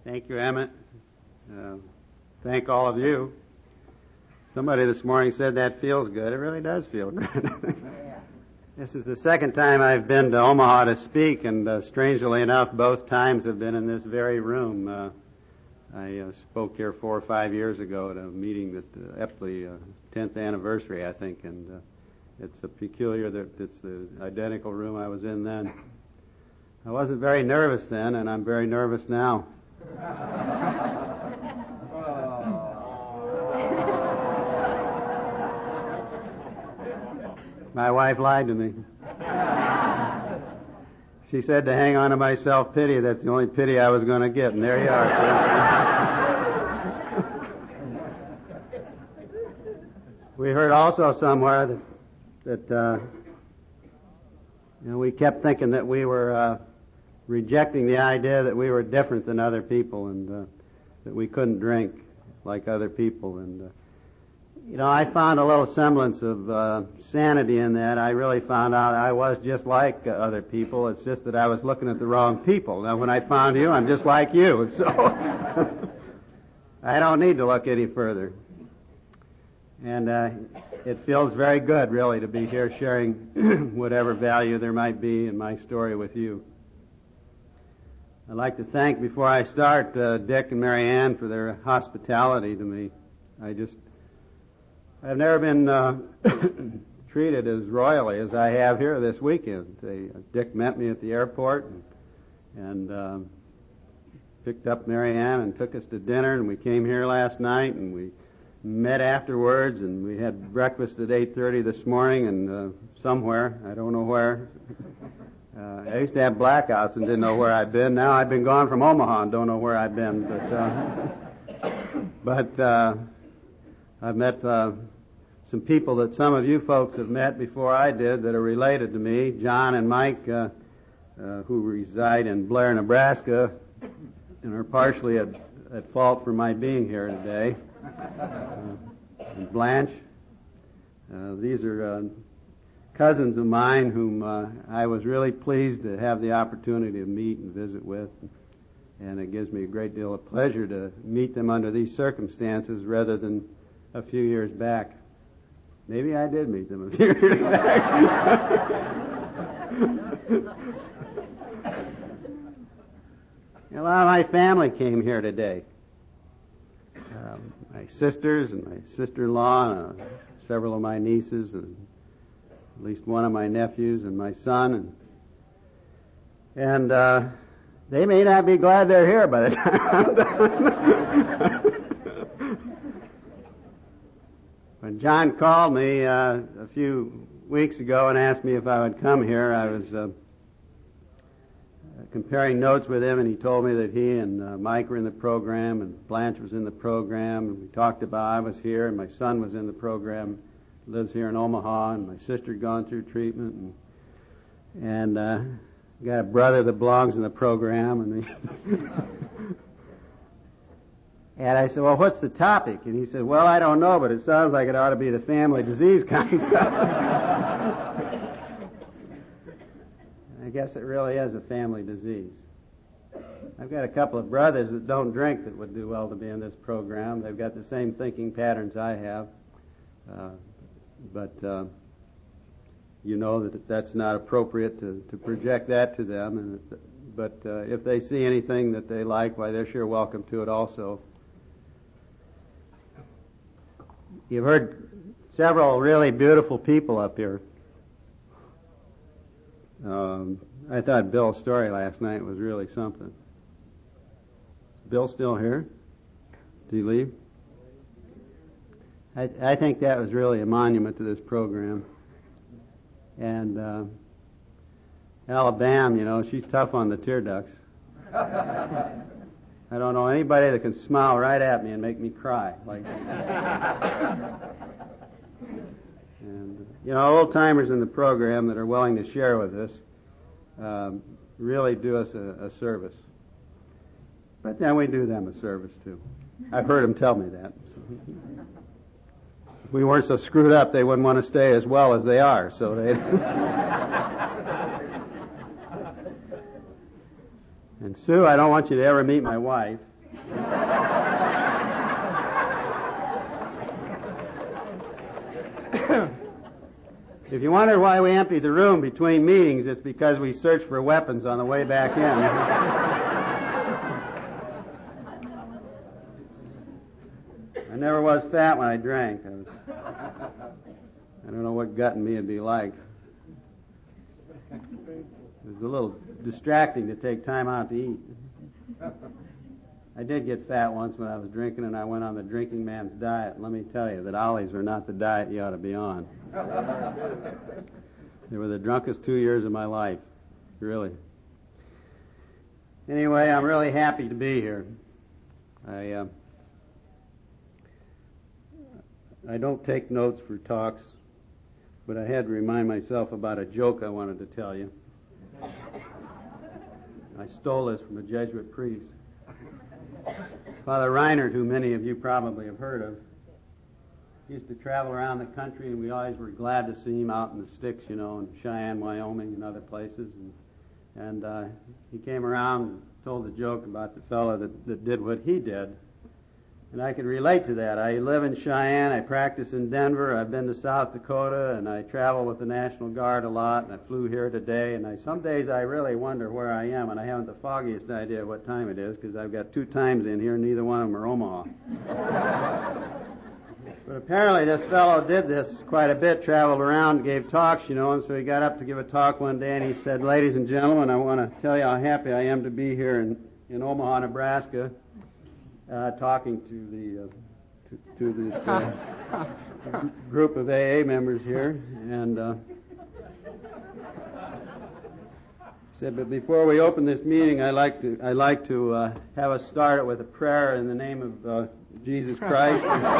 Thank you, Emmett. Thank all of you. Somebody this morning said that feels good. It really does feel good. This is the second time I've been to Omaha to speak, and strangely enough, both times have been in this very room. I spoke here 4 or 5 years ago at a meeting that Epley 10th anniversary, I think, and it's a peculiar that it's the identical room I was in then. I wasn't very nervous then, and I'm very nervous now. My wife lied to me. She said to hang on to my self-pity. That's the only pity I was going to get, and there you are. We heard also somewhere that we kept thinking that we were rejecting the idea that we were different than other people, and that we couldn't drink like other people. And I found a little semblance of sanity in that. I really found out I was just like other people. It's just that I was looking at the wrong people. Now, when I found you, I'm just like you. So I don't need to look any further. And it feels very good, really, to be here sharing whatever value there might be in my story with you. I'd like to thank, before I start, Dick and Mary Ann for their hospitality to me. I've never been treated as royally as I have here this weekend. Dick met me at the airport and picked up Mary Ann and took us to dinner, and we came here last night, and we met afterwards, and we had breakfast at 8:30 this morning, and somewhere, I don't know where. I used to have blackouts and didn't know where I'd been. Now I've been gone from Omaha and don't know where I've been. But I've met some people that some of you folks have met before I did that are related to me. John and Mike, who reside in Blair, Nebraska, and are partially at fault for my being here today. And Blanche. These are cousins of mine whom I was really pleased to have the opportunity to meet and visit with. And it gives me a great deal of pleasure to meet them under these circumstances rather than a few years back. Maybe I did meet them a few years back. A lot of my family came here today. My sisters and my sister-in-law and several of my nieces and at least one of my nephews and my son. And they may not be glad they're here by the time I'm done. When John called me a few weeks ago and asked me if I would come here, I was comparing notes with him, and he told me that he and Mike were in the program, and Blanche was in the program, and we talked about I was here, and my son was in the program, lives here in Omaha, and my sister had gone through treatment, and got a brother that belongs in the program, and I said, well, what's the topic? And he said, well, I don't know, but it sounds like it ought to be the family disease kind of stuff. I guess it really is a family disease. I've got a couple of brothers that don't drink that would do well to be in this program. They've got the same thinking patterns I have. But you know that that's not appropriate to project that to them. But if they see anything that they like, why, they're sure welcome to it also. You've heard several really beautiful people up here. I thought Bill's story last night was really something. Bill still here? Did he leave? I think that was really a monument to this program. And Alabama, she's tough on the tear ducts. I don't know anybody that can smile right at me and make me cry like that. And old-timers in the program that are willing to share with us really do us a service. But then we do them a service, too. I've heard them tell me that. If we weren't so screwed up, they wouldn't want to stay as well as they are. So they. And Sue, I don't want you to ever meet my wife. If you wondered why we emptied the room between meetings, it's because we searched for weapons on the way back in. I never was fat when I drank. I don't know what gut in me would be like. It was a little distracting to take time out to eat. I did get fat once when I was drinking, and I went on the drinking man's diet. Let me tell you that Ollies are not the diet you ought to be on. They were the drunkest 2 years of my life, really. Anyway, I'm really happy to be here. I don't take notes for talks, but I had to remind myself about a joke I wanted to tell you. I stole this from a Jesuit priest. Father Reinhardt, who many of you probably have heard of, used to travel around the country, and we always were glad to see him out in the sticks, in Cheyenne, Wyoming, and other places. And he came around and told a joke about the fellow that did what he did. And I can relate to that. I live in Cheyenne, I practice in Denver, I've been to South Dakota, and I travel with the National Guard a lot, and I flew here today, and some days I really wonder where I am, and I haven't the foggiest idea what time it is, because I've got 2 times in here, and neither one of them are Omaha. But apparently this fellow did this quite a bit, traveled around, gave talks, and so he got up to give a talk one day, and he said, "Ladies and gentlemen, I want to tell you how happy I am to be here in Omaha, Nebraska, talking to this group of AA members here." And said, "But before we open this meeting, I'd like to have us start it with a prayer in the name of Jesus Christ."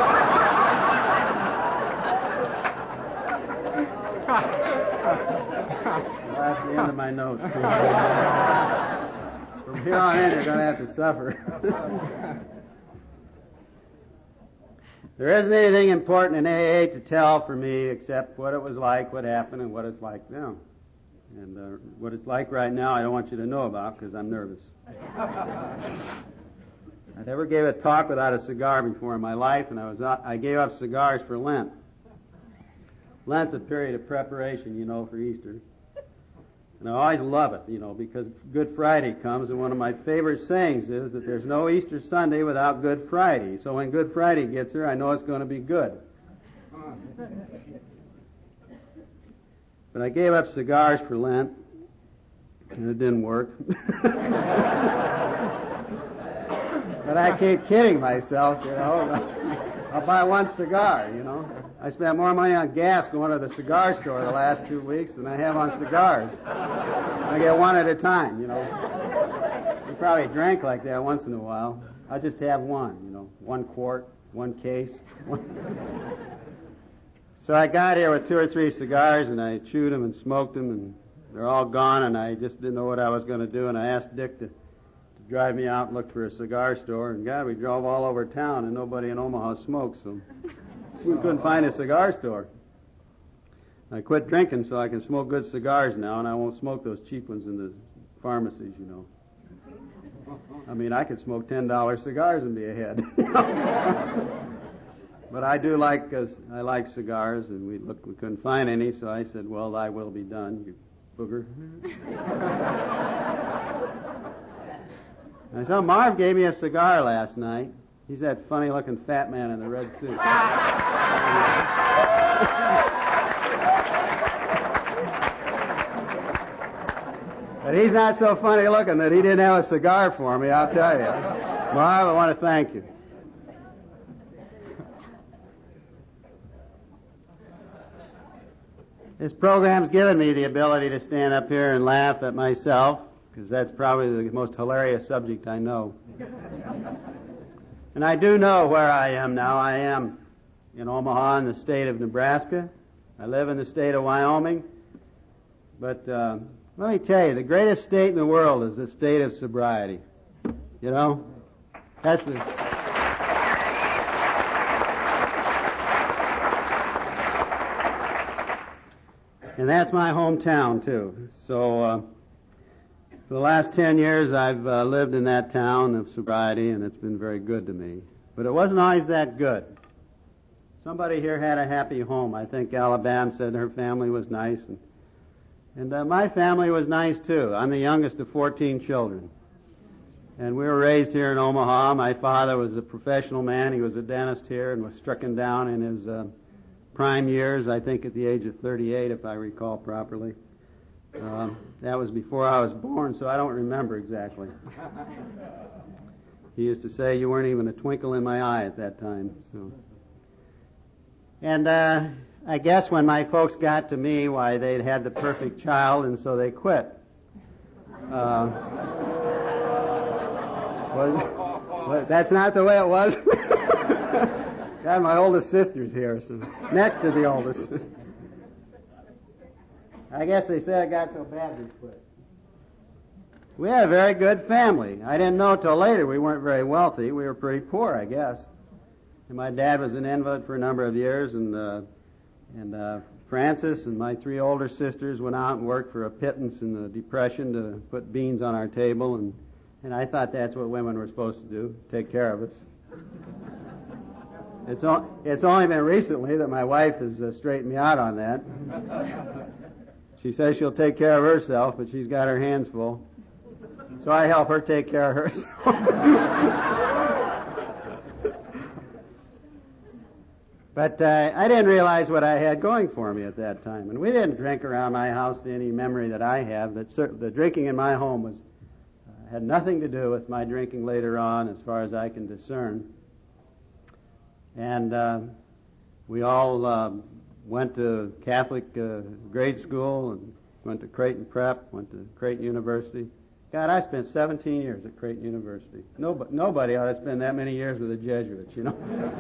That's the end of my notes. From here on in, you're going to have to suffer. There isn't anything important in AA to tell for me except what it was like, what happened, and what it's like now. And what it's like right now, I don't want you to know about because I'm nervous. I never gave a talk without a cigar before in my life, and I gave up cigars for Lent. Lent's a period of preparation, for Easter. And I always love it, because Good Friday comes, and one of my favorite sayings is that there's no Easter Sunday without Good Friday. So when Good Friday gets here, I know it's going to be good. But I gave up cigars for Lent, and it didn't work. But I keep kidding myself, I'll buy one cigar, I spent more money on gas going to the cigar store the last 2 weeks than I have on cigars. I get one at a time, You probably drank like that once in a while. I just have one, 1 quart, 1 case. So I got here with 2 or 3 cigars, and I chewed them and smoked them, and they're all gone, and I just didn't know what I was going to do, and I asked Dick to drive me out and look for a cigar store, and God, we drove all over town, and nobody in Omaha smoked, so we couldn't find a cigar store. I quit drinking so I can smoke good cigars now, and I won't smoke those cheap ones in the pharmacies, I mean, I could smoke $10 cigars and be ahead. But I do like cigars, and we couldn't find any, so I said, "Well, thy will be done, you booger." And so Marv gave me a cigar last night. He's that funny-looking fat man in the red suit. But he's not so funny-looking that he didn't have a cigar for me, I'll tell you. Marv, I want to thank you. This program's given me the ability to stand up here and laugh at myself, because that's probably the most hilarious subject I know. And I do know where I am now. I am in Omaha in the state of Nebraska. I live in the state of Wyoming. But let me tell you, the greatest state in the world is the state of sobriety. That's the... And that's my hometown, too. So For the last 10 years, I've lived in that town of sobriety, and it's been very good to me. But it wasn't always that good. Somebody here had a happy home. I think Alabama said her family was nice, and my family was nice too. I'm the youngest of 14 children. And we were raised here in Omaha. My father was a professional man. He was a dentist here and was stricken down in his prime years, I think at the age of 38, if I recall properly. That was before I was born, so I don't remember exactly. He used to say, "You weren't even a twinkle in my eye at that time." So. And I guess when my folks got to me, why, they'd had the perfect child, and so they quit. That's not the way it was. Got my oldest sister's here, so next to the oldest. I guess they said I got so bad they quit. We had a very good family. I didn't know till later we weren't very wealthy. We were pretty poor, I guess. And my dad was an invalid for a number of years, and Frances and my 3 older sisters went out and worked for a pittance in the Depression to put beans on our table, and I thought that's what women were supposed to do, take care of us. It's only been recently that my wife has straightened me out on that. She says she'll take care of herself, but she's got her hands full. So I help her take care of herself. But I didn't realize what I had going for me at that time. And we didn't drink around my house to any memory that I have. The drinking in my home had nothing to do with my drinking later on, as far as I can discern. And we all went to Catholic grade school and went to Creighton Prep, went to Creighton University. God, I spent 17 years at Creighton University. Nobody ought to spend that many years with the Jesuits, you know.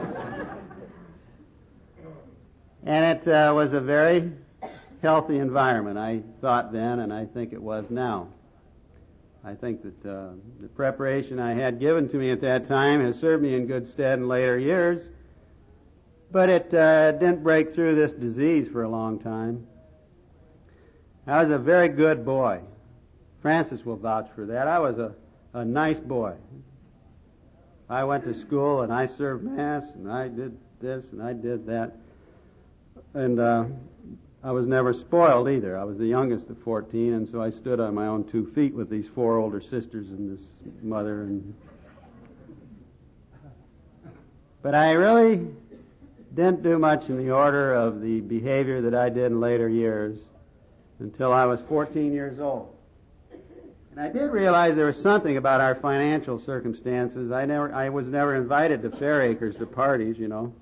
And it was a very healthy environment, I thought then, and I think it was now. I think that the preparation I had given to me at that time has served me in good stead in later years, but it didn't break through this disease for a long time. I was a very good boy. Francis will vouch for that. I was a nice boy. I went to school and I served Mass and I did this and I did that. And I was never spoiled either. I was the youngest of 14, and so I stood on my own 2 feet with these 4 older sisters and this mother. But I really didn't do much in the order of the behavior that I did in later years until I was 14 years old. And I did realize there was something about our financial circumstances. I was never invited to Fairacres to parties, you know.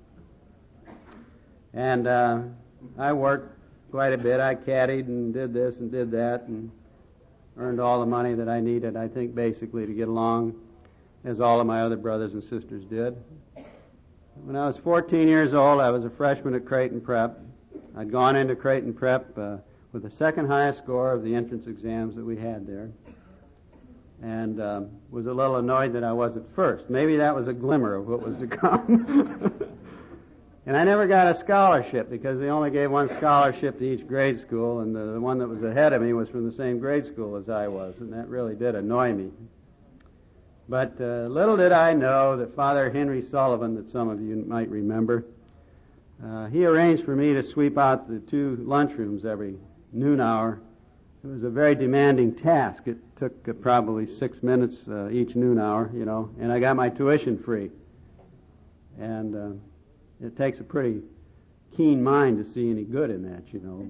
And I worked quite a bit. I caddied and did this and did that and earned all the money that I needed, I think, basically to get along, as all of my other brothers and sisters did. When I was 14 years old, I was a freshman at Creighton Prep. I'd gone into Creighton Prep with the second highest score of the entrance exams that we had there, and was a little annoyed that I wasn't first. Maybe that was a glimmer of what was to come. And I never got a scholarship because they only gave one scholarship to each grade school, and the one that was ahead of me was from the same grade school as I was, and that really did annoy me. But little did I know that Father Henry Sullivan, that some of you might remember, he arranged for me to sweep out the 2 lunchrooms every noon hour. It was a very demanding task. It took probably 6 minutes each noon hour, you know, and I got my tuition free. And it takes a pretty keen mind to see any good in that, you know.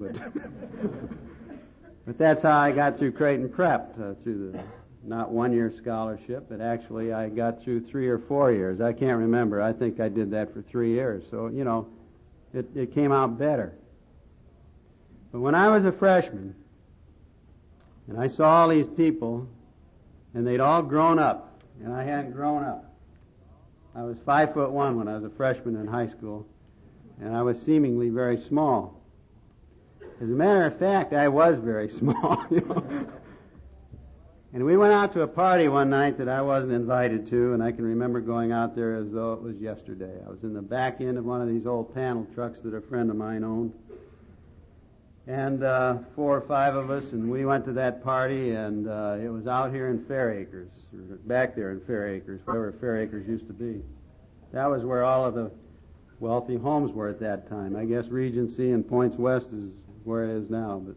But that's how I got through Creighton Prep, through the not 1-year scholarship, but actually I got through 3 or 4 years. I can't remember. I think I did that for 3 years. So, you know, it came out better. But when I was a freshman, and I saw all these people, and they'd all grown up, and I hadn't grown up. I was 5'1" when I was a freshman in high school, and I was seemingly very small. As a matter of fact, I was very small, you know. And we went out to a party one night that I wasn't invited to, and I can remember going out there as though it was yesterday. I was in the back end of one of these old panel trucks that a friend of mine owned. And 4 or 5 of us, and we went to that party, and it was out here in Fair Acres, or back there in Fair Acres, wherever Fair Acres used to be. That was where all of the wealthy homes were at that time. I guess Regency and Points West is where it is now. But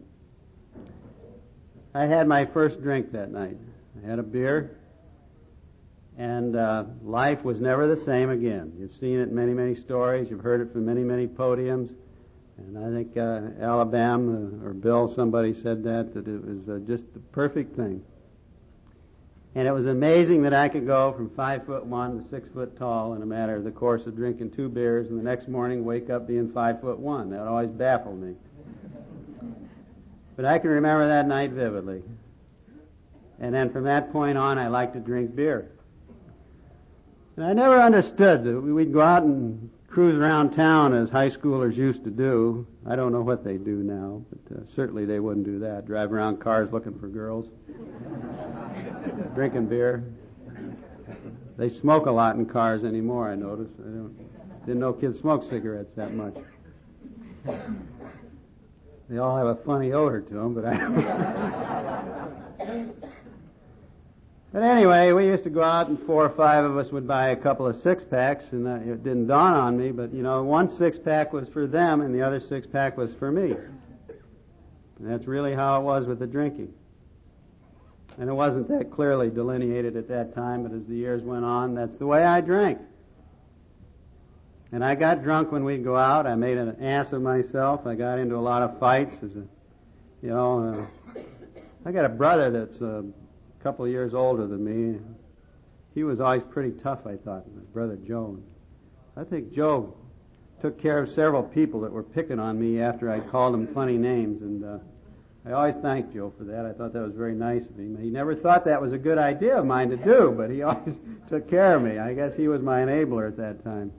I had my first drink that night. I had a beer, and life was never the same again. You've seen it in many, many stories. You've heard it from many, many podiums. And I think Alabama or Bill, somebody said that it was just the perfect thing. And it was amazing that I could go from 5'1" to 6 foot tall in a matter of the course of drinking 2 beers, and the next morning wake up being 5'1". That always baffled me. But I can remember that night vividly. And then from that point on, I liked to drink beer. And I never understood that we'd go out and cruise around town as high schoolers used to do. I don't know what they do now, but certainly they wouldn't do that. Drive around cars looking for girls, drinking beer. They smoke a lot in cars anymore, I notice. Didn't know kids smoke cigarettes that much. They all have a funny odor to them, but But anyway, we used to go out, and 4 or 5 of us would buy a couple of 6-packs, and it didn't dawn on me, but, one 6-pack was for them, and the other 6-pack was for me. And that's really how it was with the drinking. And it wasn't that clearly delineated at that time, but as the years went on, that's the way I drank. And I got drunk when we'd go out. I made an ass of myself. I got into a lot of fights. I got a brother that's a couple of years older than me. He was always pretty tough, I thought, my brother Joe. I think Joe took care of several people that were picking on me after I called them funny names, and I always thanked Joe for that. I thought that was very nice of him. He never thought that was a good idea of mine to do, but he always took care of me. I guess he was my enabler at that time.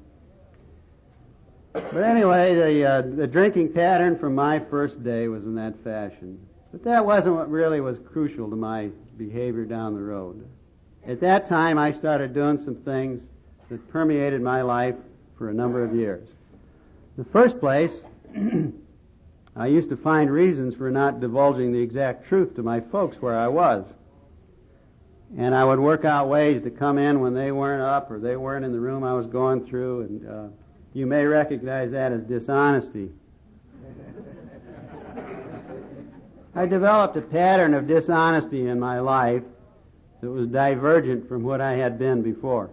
But anyway, the drinking pattern from my first day was in that fashion. But that wasn't what really was crucial to my behavior down the road. At that time, I started doing some things that permeated my life for a number of years. In the first place, I used to find reasons for not divulging the exact truth to my folks where I was. And I would work out ways to come in when they weren't up or they weren't in the room I was going through, and you may recognize that as dishonesty. I developed a pattern of dishonesty in my life that was divergent from what I had been before.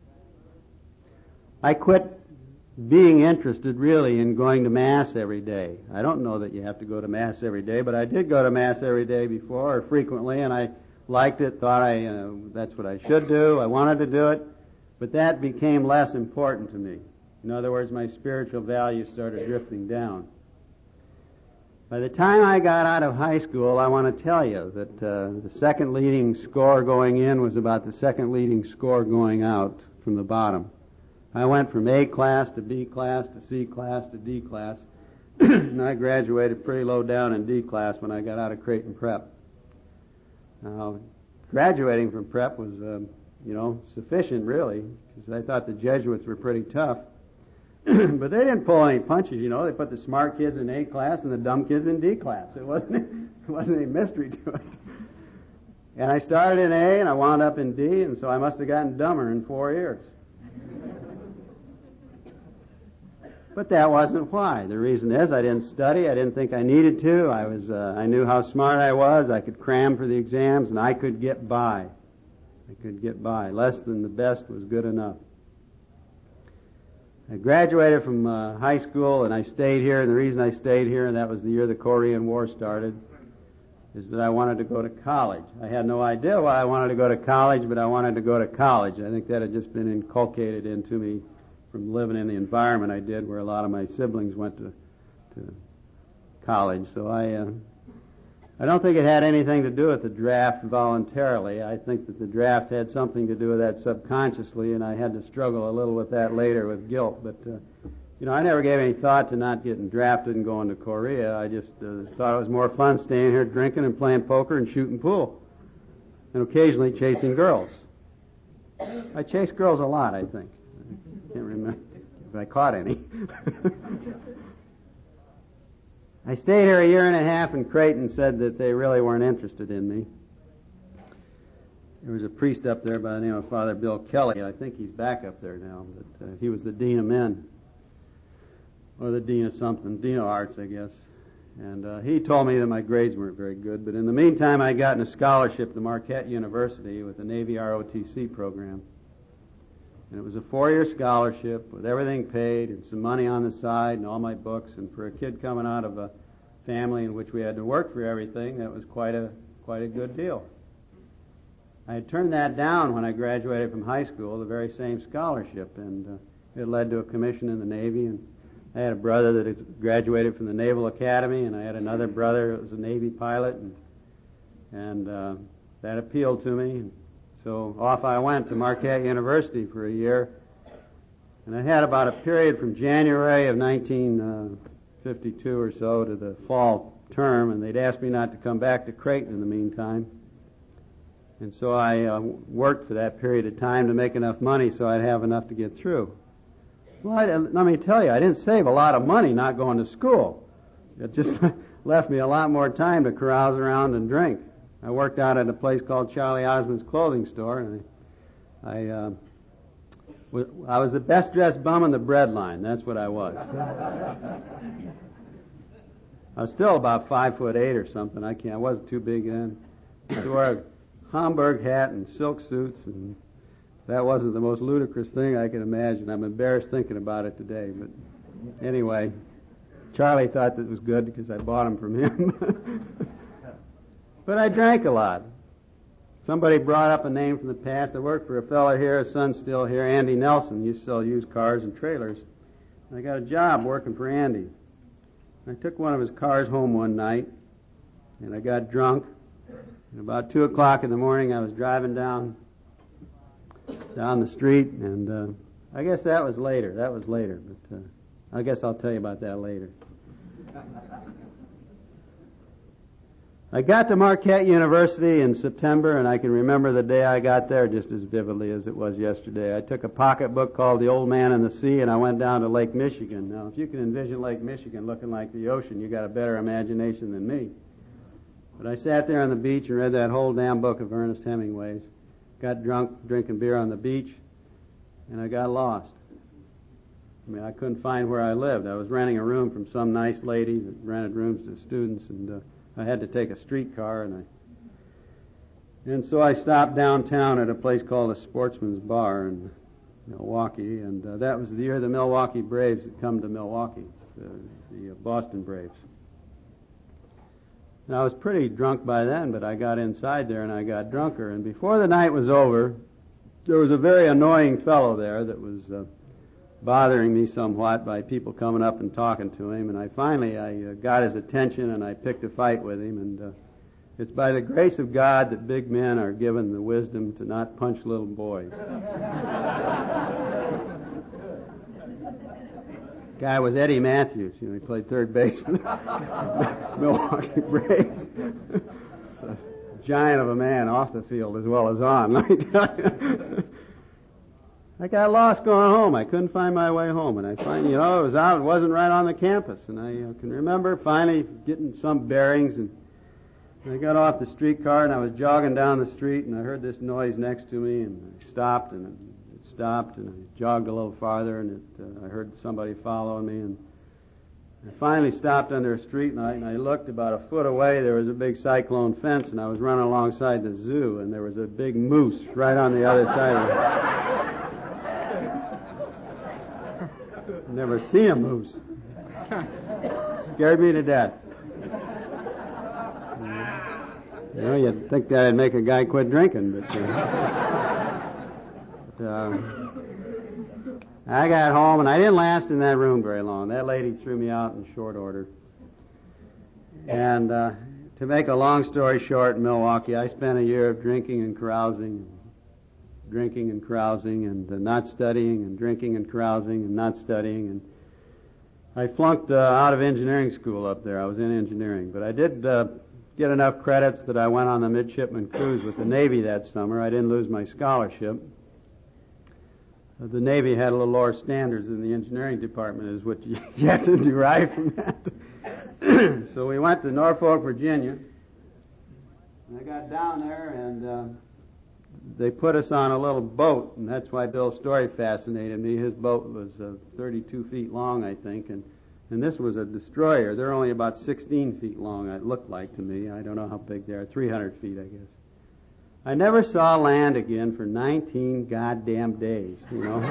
I quit being interested really in going to Mass every day. I don't know that you have to go to Mass every day, but I did go to Mass every day before, or frequently, and I liked it, thought that's what I should do, I wanted to do it, but that became less important to me. In other words, my spiritual values started drifting down. By the time I got out of high school, I want to tell you that the second leading score going in was about the second leading score going out from the bottom. I went from A class to B class to C class to D class, and I graduated pretty low down in D class when I got out of Creighton Prep. Now, graduating from Prep was, sufficient really, because I thought the Jesuits were pretty tough. But they didn't pull any punches, They put the smart kids in A class and the dumb kids in D class. It wasn't any mystery to it. And I started in A and I wound up in D, and so I must have gotten dumber in 4 years. But that wasn't why. The reason is I didn't study. I didn't think I needed to. I knew how smart I was. I could cram for the exams, and I could get by. Less than the best was good enough. I graduated from high school, and I stayed here, and the reason I stayed here, and that was the year the Korean War started, is that I wanted to go to college. I had no idea why I wanted to go to college, but I wanted to go to college. I think that had just been inculcated into me from living in the environment I did, where a lot of my siblings went to college. So I don't think it had anything to do with the draft voluntarily. I think that the draft had something to do with that subconsciously, and I had to struggle a little with that later with guilt. But, I never gave any thought to not getting drafted and going to Korea. I just thought it was more fun staying here drinking and playing poker and shooting pool, and occasionally chasing girls. I chased girls a lot, I think. I can't remember if I caught any. I stayed here a year and a half, and Creighton said that they really weren't interested in me. There was a priest up there by the name of Father Bill Kelly. I think he's back up there now, but he was the Dean of Men, or the Dean of something, Dean of Arts, I guess. And he told me that my grades weren't very good, but in the meantime I'd gotten a scholarship to Marquette University with the Navy ROTC program. And it was a 4-year scholarship with everything paid and some money on the side and all my books. And for a kid coming out of a family in which we had to work for everything, that was quite a good deal. I had turned that down when I graduated from high school, the very same scholarship, and it led to a commission in the Navy. And I had a brother that had graduated from the Naval Academy, and I had another brother that was a Navy pilot, and that appealed to me. And so off I went to Marquette University for a year, and I had about a period from January of 1952 or so to the fall term, and they'd asked me not to come back to Creighton in the meantime. And so I worked for that period of time to make enough money so I'd have enough to get through. Well, let me tell you, I didn't save a lot of money not going to school. It just left me a lot more time to carouse around and drink. I worked out at a place called Charlie Osmond's Clothing Store, and I was the best dressed bum in the bread line. That's what I was. I was still about 5'8" or something. I wasn't too big then. I wore a Homburg hat and silk suits, and that wasn't the most ludicrous thing I could imagine. I'm embarrassed thinking about it today, but anyway, Charlie thought that was good because I bought them from him. But I drank a lot. Somebody brought up a name from the past. I worked for a fellow here, his son's still here, Andy Nelson. He used to sell used cars and trailers. And I got a job working for Andy. I took one of his cars home one night, and I got drunk. And about 2 o'clock in the morning, I was driving down the street, and I guess that was later, but I guess I'll tell you about that later. I got to Marquette University in September, and I can remember the day I got there just as vividly as it was yesterday. I took a pocketbook called The Old Man and the Sea, and I went down to Lake Michigan. Now, if you can envision Lake Michigan looking like the ocean, you got a better imagination than me. But I sat there on the beach and read that whole damn book of Ernest Hemingway's. Got drunk drinking beer on the beach, and I got lost. I mean, I couldn't find where I lived. I was renting a room from some nice lady that rented rooms to students, and I had to take a streetcar, and so I stopped downtown at a place called the Sportsman's Bar in Milwaukee, and that was the year the Milwaukee Braves had come to Milwaukee, the Boston Braves. And I was pretty drunk by then, but I got inside there and I got drunker. And before the night was over, there was a very annoying fellow there that was bothering me somewhat by people coming up and talking to him. And I finally got his attention, and I picked a fight with him. And it's by the grace of God that big men are given the wisdom to not punch little boys. Guy was Eddie Matthews. He played third base for the Milwaukee Braves. It's a giant of a man off the field as well as on, let me tell you. I got lost going home. I couldn't find my way home, and I finally, it was out. It wasn't right on the campus, and I can remember finally getting some bearings, and I got off the streetcar, and I was jogging down the street, and I heard this noise next to me, and I stopped, and I jogged a little farther, and I heard somebody following me, and I finally stopped under a street light, and I looked about a foot away. There was a big cyclone fence, and I was running alongside the zoo, and there was a big moose right on the other side of it. Never seen a moose. Scared me to death. You'd think that'd make a guy quit drinking, but I got home, and I didn't last in that room very long. That lady threw me out in short order. And to make a long story short, in Milwaukee, I spent a year of drinking and carousing, and not studying, and drinking and carousing and not studying. And I flunked out of engineering school up there. I was in engineering. But I did get enough credits that I went on the midshipman cruise with the Navy that summer. I didn't lose my scholarship. The Navy had a little lower standards than the engineering department, is what you have to derive from that. So we went to Norfolk, Virginia. And I got down there, and they put us on a little boat, and that's why Bill's story fascinated me. His boat was 32 feet long, I think, and this was a destroyer. They're only about 16 feet long, it looked like to me. I don't know how big they are, 300 feet, I guess. I never saw land again for 19 goddamn days, you know.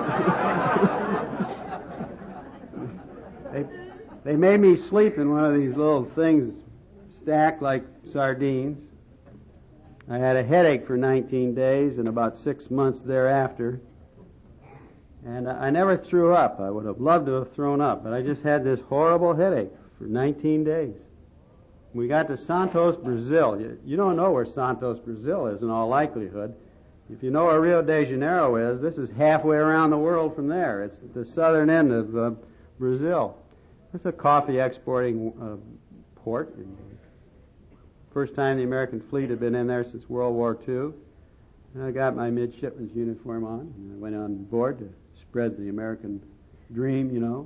They made me sleep in one of these little things stacked like sardines. I had a headache for 19 days and about 6 months thereafter. And I never threw up. I would have loved to have thrown up, but I just had this horrible headache for 19 days. We got to Santos, Brazil. You don't know where Santos, Brazil is in all likelihood. If you know where Rio de Janeiro is, this is halfway around the world from there. It's at the southern end of Brazil. It's a coffee exporting port. First time the American fleet had been in there since World War II. And I got my midshipman's uniform on, and I went on board to spread the American dream, you know.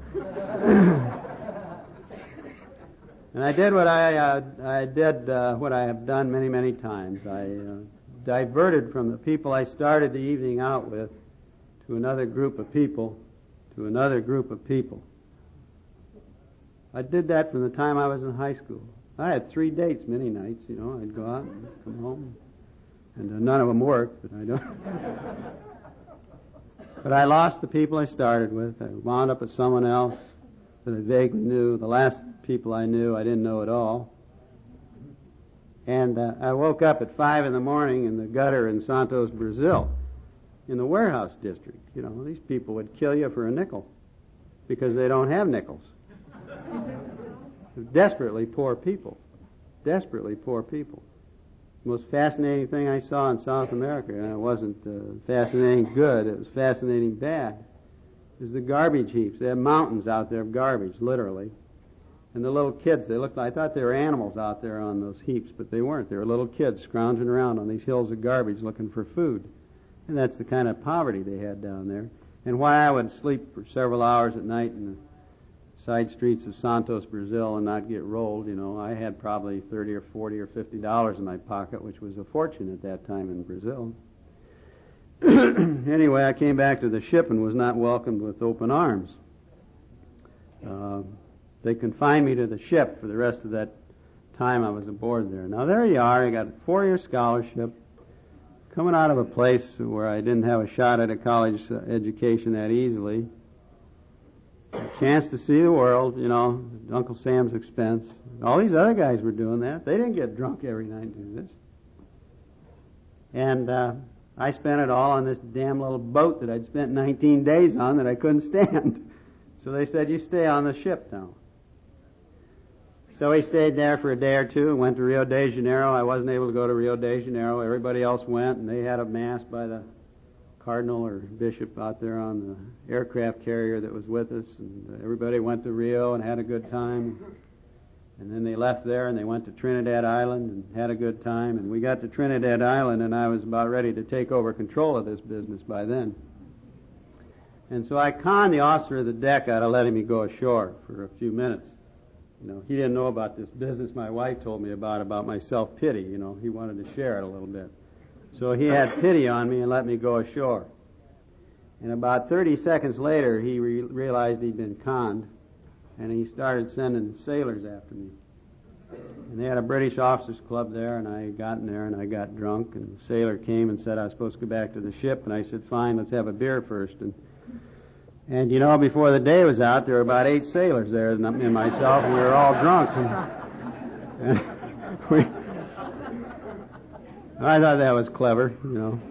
And I did what what I have done many, many times. I diverted from the people I started the evening out with to another group of people, to another group of people. I did that from the time I was in high school. I had 3 dates many nights, you know. I'd go out and come home. And none of them worked, but I don't. But I lost the people I started with. I wound up with someone else that I vaguely knew. The last people I knew, I didn't know at all. And I woke up at 5 in the morning in the gutter in Santos, Brazil, in the warehouse district. You know, these people would kill you for a nickel because they don't have nickels. Desperately poor people. Desperately poor people. The most fascinating thing I saw in South America, and it wasn't fascinating good, it was fascinating bad, is the garbage heaps. They had mountains out there of garbage, literally. And the little kids, I thought they were animals out there on those heaps, but they weren't. They were little kids scrounging around on these hills of garbage looking for food. And that's the kind of poverty they had down there. And why I would sleep for several hours at night in the side streets of Santos, Brazil, and not get rolled, you know, I had probably $30 or $40 or $50 in my pocket, which was a fortune at that time in Brazil. Anyway, I came back to the ship and was not welcomed with open arms. They confined me to the ship for the rest of that time I was aboard there. Now, there you are. I got a 4-year scholarship, coming out of a place where I didn't have a shot at a college education that easily. A chance to see the world, you know, at Uncle Sam's expense. All these other guys were doing that. They didn't get drunk every night and do this. And I spent it all on this damn little boat that I'd spent 19 days on that I couldn't stand. So they said, you stay on the ship now. So we stayed there for a day or two and went to Rio de Janeiro. I wasn't able to go to Rio de Janeiro. Everybody else went, and they had a mass by the cardinal or bishop out there on the aircraft carrier that was with us. And everybody went to Rio and had a good time. And then they left there and they went to Trinidad Island and had a good time. And we got to Trinidad Island, and I was about ready to take over control of this business by then. And so I conned the officer of the deck out of letting me go ashore for a few minutes. You know, he didn't know about this business my wife told me about my self-pity. You know, he wanted to share it a little bit. So he had pity on me and let me go ashore. And about 30 seconds later, he realized he'd been conned, and he started sending sailors after me. And they had a British officers club there, and I got in there, and I got drunk, and the sailor came and said I was supposed to go back to the ship, and I said, fine, let's have a beer first. And you know, before the day was out, there were about 8 sailors there and myself, and we were all drunk. I thought that was clever, you know.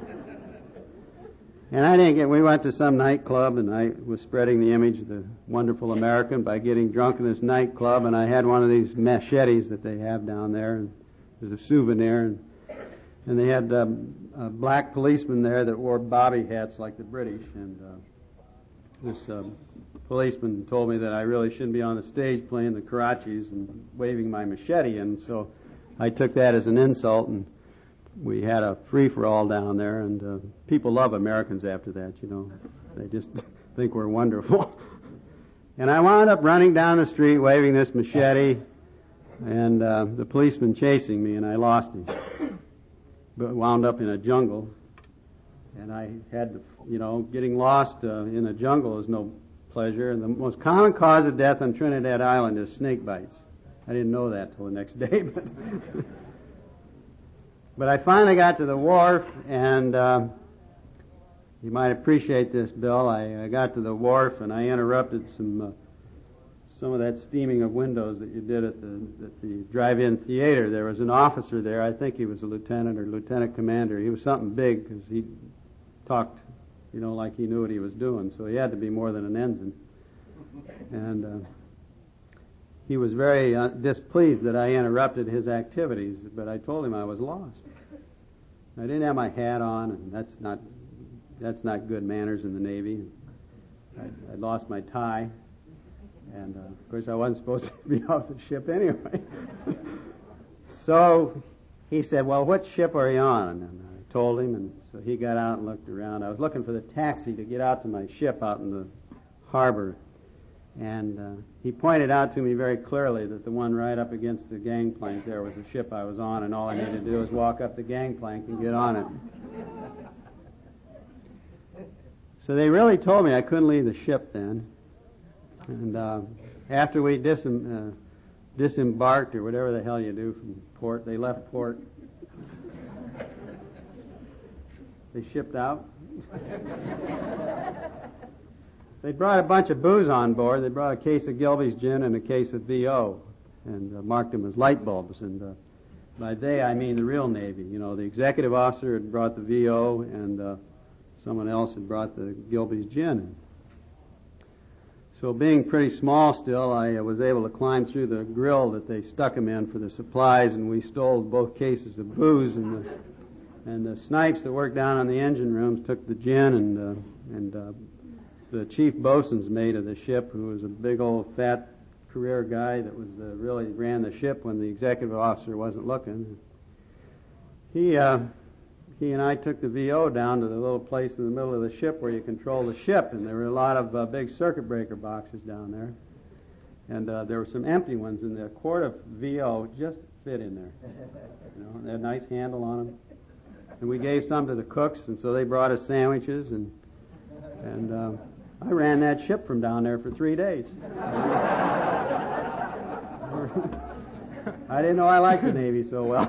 And we went to some nightclub, and I was spreading the image of the wonderful American by getting drunk in this nightclub, and I had one of these machetes that they have down there, and it was a souvenir, and they had a black policeman there that wore bobby hats like the British, and this policeman told me that I really shouldn't be on the stage playing the Carachis and waving my machete, and so I took that as an insult, and we had a free-for-all down there, and people love Americans after that, you know. They just think we're wonderful. And I wound up running down the street waving this machete, and the policeman chasing me, and I lost him. But wound up in a jungle, and I had to, getting lost in a jungle is no pleasure. And the most common cause of death on Trinidad Island is snake bites. I didn't know that till the next day, but I finally got to the wharf, and you might appreciate this, Bill. I got to the wharf, and I interrupted some of that steaming of windows that you did at the drive-in theater. There was an officer there. I think he was a lieutenant or lieutenant commander. He was something big because he talked, like he knew what he was doing. So he had to be more than an ensign. And he was very displeased that I interrupted his activities, but I told him I was lost. I didn't have my hat on, and that's not good manners in the Navy. I'd lost my tie. And, of course, I wasn't supposed to be off the ship anyway. So he said, well, what ship are you on? And I told him, and so he got out and looked around. I was looking for the taxi to get out to my ship out in the harbor. And he pointed out to me very clearly that the one right up against the gangplank there was the ship I was on, and all I needed to do was walk up the gangplank and get on it. So they really told me I couldn't leave the ship then. And after we disembarked, or whatever the hell you do from port, they left port. They shipped out. They brought a bunch of booze on board. They brought a case of Gilby's gin and a case of VO, and marked them as light bulbs. And by they, I mean the real Navy. The executive officer had brought the VO, and someone else had brought the Gilby's gin. So being pretty small still, I was able to climb through the grill that they stuck them in for the supplies, and we stole both cases of booze, and the snipes that worked down on the engine rooms took the gin, and the chief bosun's mate of the ship, who was a big old fat career guy that was really ran the ship when the executive officer wasn't looking. He and I took the VO down to the little place in the middle of the ship where you control the ship, and there were a lot of big circuit breaker boxes down there. And there were some empty ones, and the quart of VO just fit in there. They had a nice handle on them. And we gave some to the cooks, and so they brought us sandwiches, and I ran that ship from down there for 3 days. I didn't know I liked the Navy so well.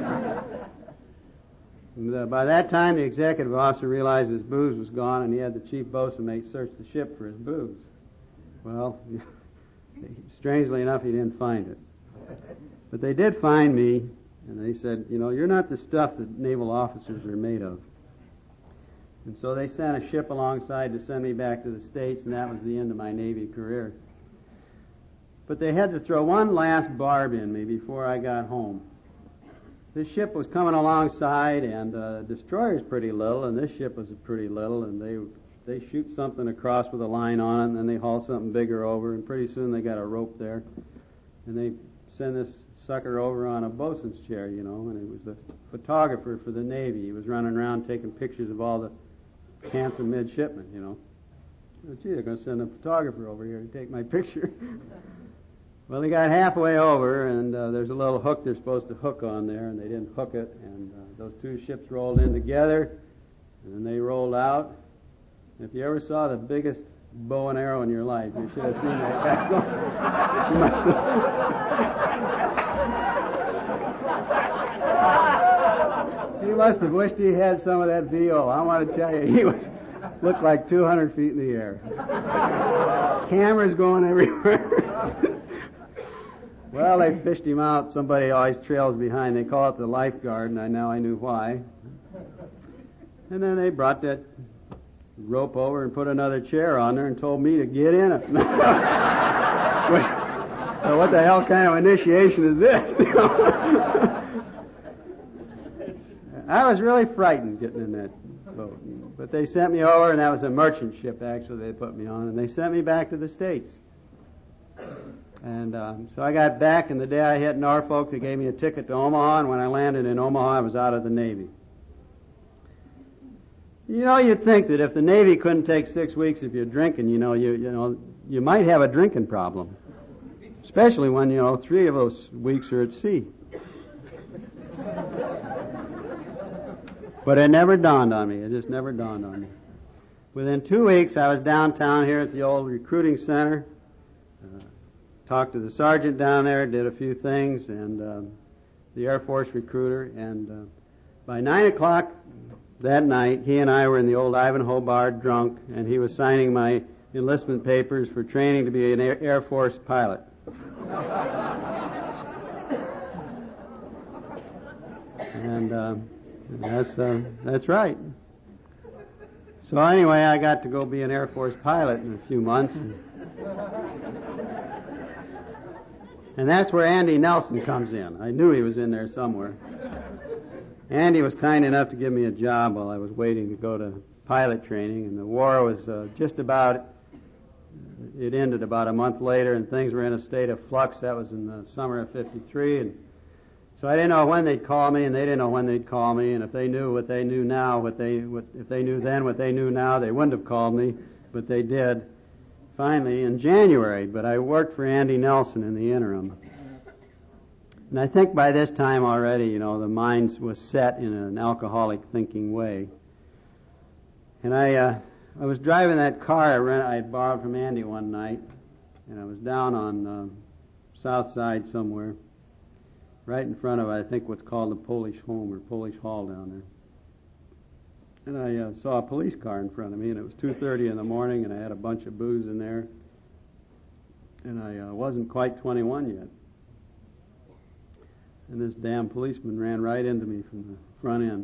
And, by that time, the executive officer realized his booze was gone, and he had the chief bosun mate search the ship for his booze. Well, strangely enough, he didn't find it. But they did find me, and they said, you're not the stuff that naval officers are made of. And so they sent a ship alongside to send me back to the States, and that was the end of my Navy career. But they had to throw one last barb in me before I got home. This ship was coming alongside, and the destroyer's pretty little, and this ship was pretty little, and they shoot something across with a line on it, and then they haul something bigger over, and pretty soon they got a rope there, and they send this sucker over on a bosun's chair, and it was the photographer for the Navy. He was running around taking pictures of all the handsome midshipmen, Gee, they're going to send a photographer over here to take my picture. Well, they got halfway over, and there's a little hook they're supposed to hook on there, and they didn't hook it, and those two ships rolled in together, and then they rolled out. If you ever saw the biggest bow and arrow in your life, you should have seen that guy go. He must have wished he had some of that VO. I want to tell you, he looked like 200 feet in the air. Cameras going everywhere. Well, they fished him out. Somebody always trails behind. They call it the lifeguard, and now I knew why. And then they brought that rope over and put another chair on there and told me to get in it. So what the hell kind of initiation is this? I was really frightened getting in that boat. But they sent me over, and that was a merchant ship, actually, they put me on, and they sent me back to the States. And so I got back, and the day I hit Norfolk, they gave me a ticket to Omaha, and when I landed in Omaha, I was out of the Navy. You'd think that if the Navy couldn't take 6 weeks if you're drinking, you might have a drinking problem, especially when, 3 of those weeks are at sea. But it never dawned on me. It just never dawned on me. Within 2 weeks, I was downtown here at the old recruiting center, talked to the sergeant down there, did a few things, and the Air Force recruiter, and by 9 o'clock that night, he and I were in the old Ivanhoe bar drunk, and he was signing my enlistment papers for training to be an Air Force pilot. And that's right. So anyway, I got to go be an Air Force pilot in a few months. And that's where Andy Nelson comes in. I knew he was in there somewhere. Andy was kind enough to give me a job while I was waiting to go to pilot training, and the war was it ended about a month later, and things were in a state of flux. That was in the summer of '53, and so I didn't know when they'd call me, and they didn't know when they'd call me, and if they knew what they knew now, if they knew then what they knew now, they wouldn't have called me, but they did. Finally, in January, but I worked for Andy Nelson in the interim. And I think by this time already, the mind was set in an alcoholic thinking way. And I was driving that car I had borrowed from Andy one night, and I was down on South Side somewhere, right in front of, I think, what's called the Polish Home or Polish Hall down there. And I saw a police car in front of me, and it was 2:30 in the morning, and I had a bunch of booze in there, and I wasn't quite 21 yet. And this damn policeman ran right into me from the front end.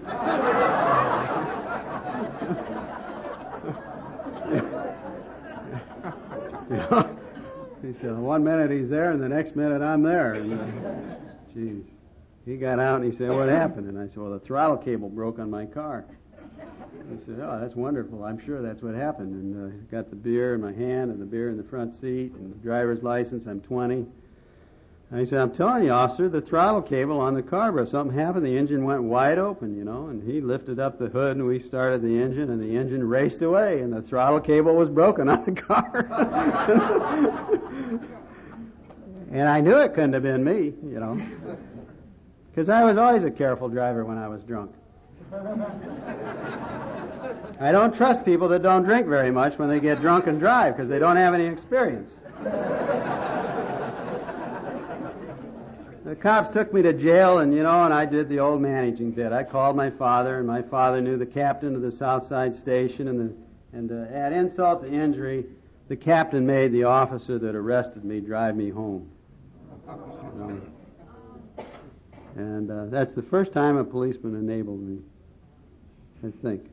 He said, 1 minute he's there, and the next minute I'm there. And, geez. He got out and he said, what happened? And I said, well, the throttle cable broke on my car. He said, oh, that's wonderful. I'm sure that's what happened. And got the beer in my hand and the beer in the front seat and the driver's license. I'm 20. And he said, I'm telling you, officer, the throttle cable on the car broke. Something happened. The engine went wide open, and he lifted up the hood and we started the engine, and the engine raced away, and the throttle cable was broken on the car. And I knew it couldn't have been me, because I was always a careful driver when I was drunk. I don't trust people that don't drink very much when they get drunk and drive, because they don't have any experience. The cops took me to jail, and I did the old managing bit. I called my father, and my father knew the captain of the South Side station, and add insult to injury, the captain made the officer that arrested me drive me home. And that's the first time a policeman enabled me, I think.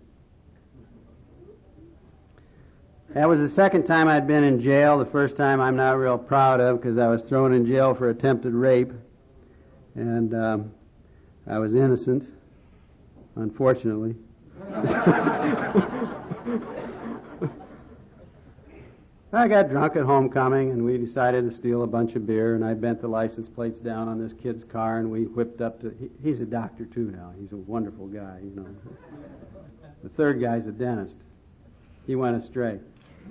That was the second time I'd been in jail. The first time I'm not real proud of, because I was thrown in jail for attempted rape. And I was innocent, unfortunately. I got drunk at homecoming, and we decided to steal a bunch of beer, and I bent the license plates down on this kid's car, and we whipped up to... He's a doctor, too, now. He's a wonderful guy, The third guy's a dentist. He went astray.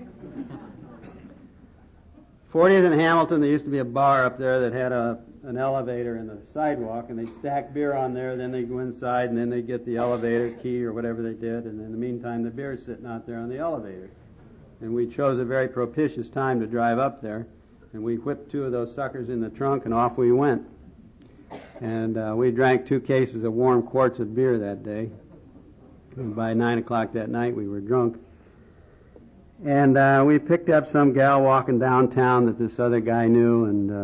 40th and Hamilton, there used to be a bar up there that had an elevator in the sidewalk, and they'd stack beer on there, then they'd go inside, and then they'd get the elevator key or whatever they did, and in the meantime, the beer's sitting out there on the elevator. And we chose a very propitious time to drive up there, and we whipped 2 of those suckers in the trunk, and off we went. And we drank 2 cases of warm quarts of beer that day. And by 9 o'clock that night, we were drunk. And we picked up some gal walking downtown that this other guy knew,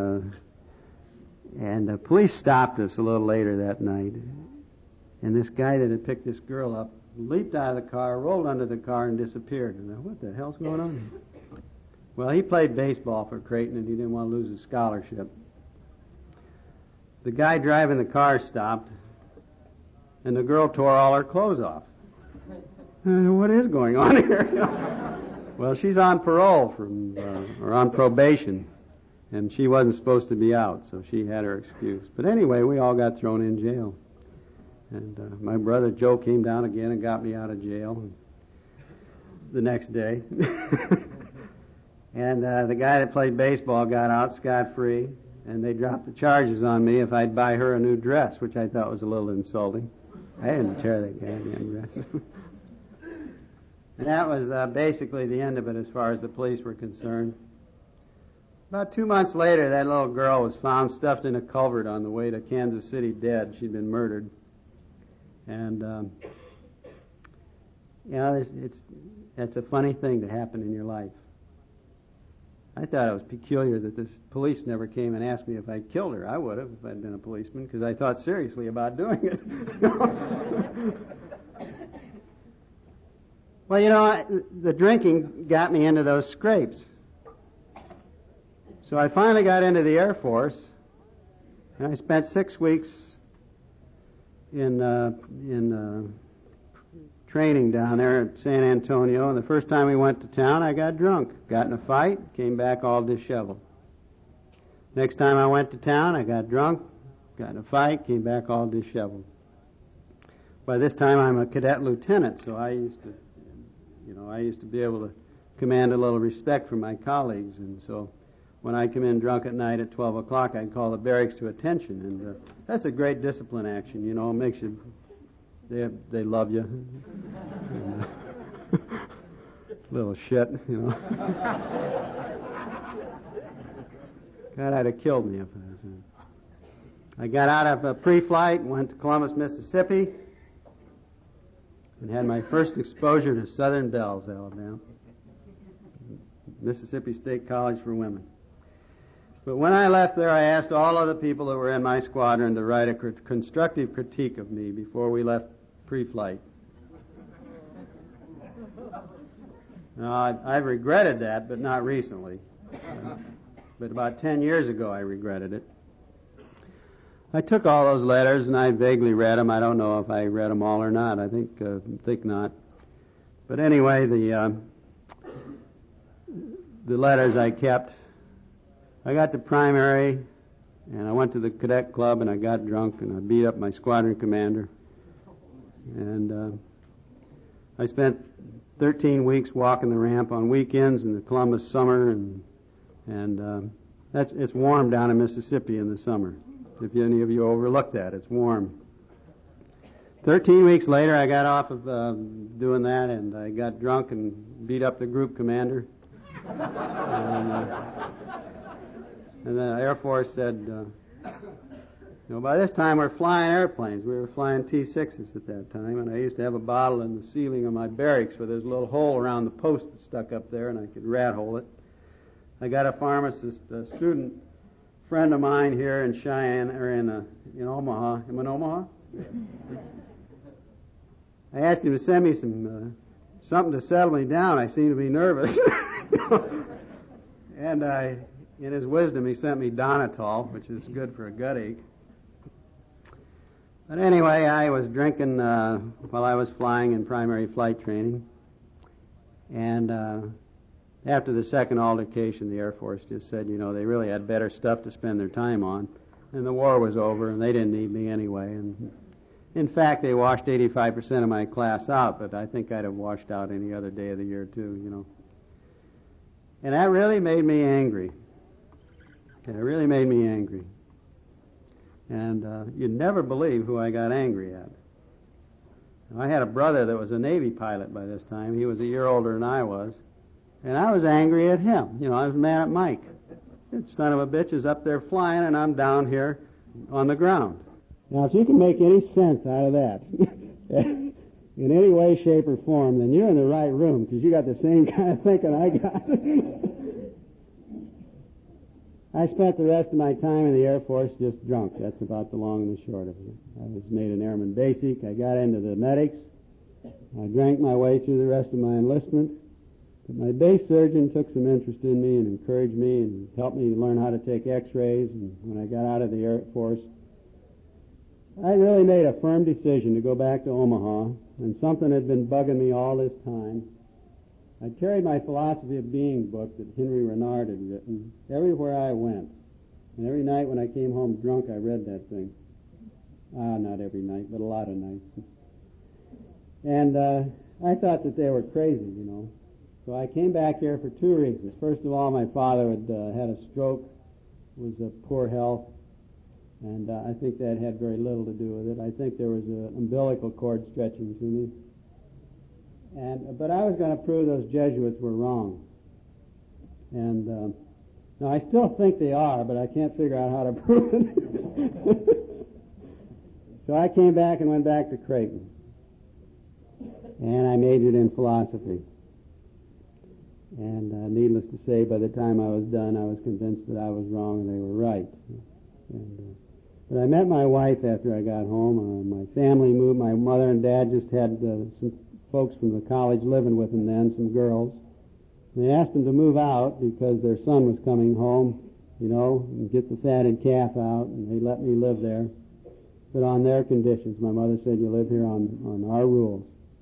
and the police stopped us a little later that night. And this guy that had picked this girl up leaped out of the car, rolled under the car, and disappeared. And I thought, what the hell's going on here? Well, he played baseball for Creighton, and he didn't want to lose his scholarship. The guy driving the car stopped, and the girl tore all her clothes off. What is going on here? Well, she's on parole or on probation, and she wasn't supposed to be out, so she had her excuse. But anyway, we all got thrown in jail. And my brother Joe came down again and got me out of jail the next day. And the guy that played baseball got out scot-free, and they dropped the charges on me if I'd buy her a new dress, which I thought was a little insulting. I didn't tear that goddamn dress. And that was basically the end of it as far as the police were concerned. About 2 months later, that little girl was found stuffed in a culvert on the way to Kansas City dead. She'd been murdered. And, it's a funny thing to happen in your life. I thought it was peculiar that the police never came and asked me if I'd killed her. I would have if I'd been a policeman, because I thought seriously about doing it. Well, the drinking got me into those scrapes. So I finally got into the Air Force, and I spent 6 weeks in training down there at San Antonio. And the first time we went to town, I got drunk, got in a fight, came back all disheveled. Next time I went to town, I got drunk, got in a fight, came back all disheveled. By this time, I'm a cadet lieutenant, so I used to be able to command a little respect from my colleagues, and so when I come in drunk at night at 12 o'clock, I'd call the barracks to attention, and that's a great discipline action, it makes you, they love you. Little shit, God, I'd have killed me if I was in. I got out of a pre-flight and went to Columbus, Mississippi, and had my first exposure to Southern Belles, Alabama. Mississippi State College for Women. But when I left there, I asked all of the people that were in my squadron to write a constructive critique of me before we left pre-flight. Now, I've regretted that, but not recently. But about 10 years ago, I regretted it. I took all those letters, and I vaguely read them. I don't know if I read them all or not. I think not. But anyway, the letters I kept. I got to primary, and I went to the cadet club, and I got drunk, and I beat up my squadron commander. And I spent 13 weeks walking the ramp on weekends in the Columbus summer, and it's warm down in Mississippi in the summer. If any of you overlook that, it's warm. 13 weeks later, I got off of doing that, and I got drunk and beat up the group commander. And the Air Force said, by this time we're flying airplanes. We were flying T-6s at that time, and I used to have a bottle in the ceiling of my barracks where there's a little hole around the post that stuck up there, and I could rat hole it. I got a pharmacist, a student friend of mine here in Cheyenne, or in Omaha. Am I in Omaha? I asked him to send me something to settle me down. I seem to be nervous. And in his wisdom, he sent me Donatol, which is good for a gut ache. But anyway, I was drinking while I was flying in primary flight training. And after the second altercation, the Air Force just said, they really had better stuff to spend their time on. And the war was over, and they didn't need me anyway. And in fact, they washed 85% of my class out, but I think I'd have washed out any other day of the year, too, And that really made me angry. It really made me angry. And you'd never believe who I got angry at. I had a brother that was a Navy pilot by this time. He was a year older than I was. And I was angry at him. I was mad at Mike. That son of a bitch is up there flying, and I'm down here on the ground. Now, if you can make any sense out of that, in any way, shape, or form, then you're in the right room, because you got the same kind of thinking I got. I spent the rest of my time in the Air Force just drunk. That's about the long and the short of it. I was made an airman basic. I got into the medics. I drank my way through the rest of my enlistment. But my base surgeon took some interest in me and encouraged me and helped me learn how to take x-rays. And when I got out of the Air Force, I really made a firm decision to go back to Omaha, and something had been bugging me all this time. I carried my Philosophy of Being book that Henry Renard had written everywhere I went. And every night when I came home drunk, I read that thing. Not every night, but a lot of nights. And I thought that they were crazy, So I came back here for two reasons. First of all, my father had had a stroke, was of poor health, and I think that had very little to do with it. I think there was an umbilical cord stretching to me. But I was going to prove those Jesuits were wrong. And now I still think they are, but I can't figure out how to prove it. So I came back and went back to Creighton. And I majored in philosophy. And needless to say, by the time I was done, I was convinced that I was wrong and they were right. But I met my wife after I got home. My family moved. My mother and dad just had some folks from the college living with them then, some girls. They asked them to move out because their son was coming home, and get the fatted calf out, and they let me live there. But on their conditions. My mother said, you live here on our rules.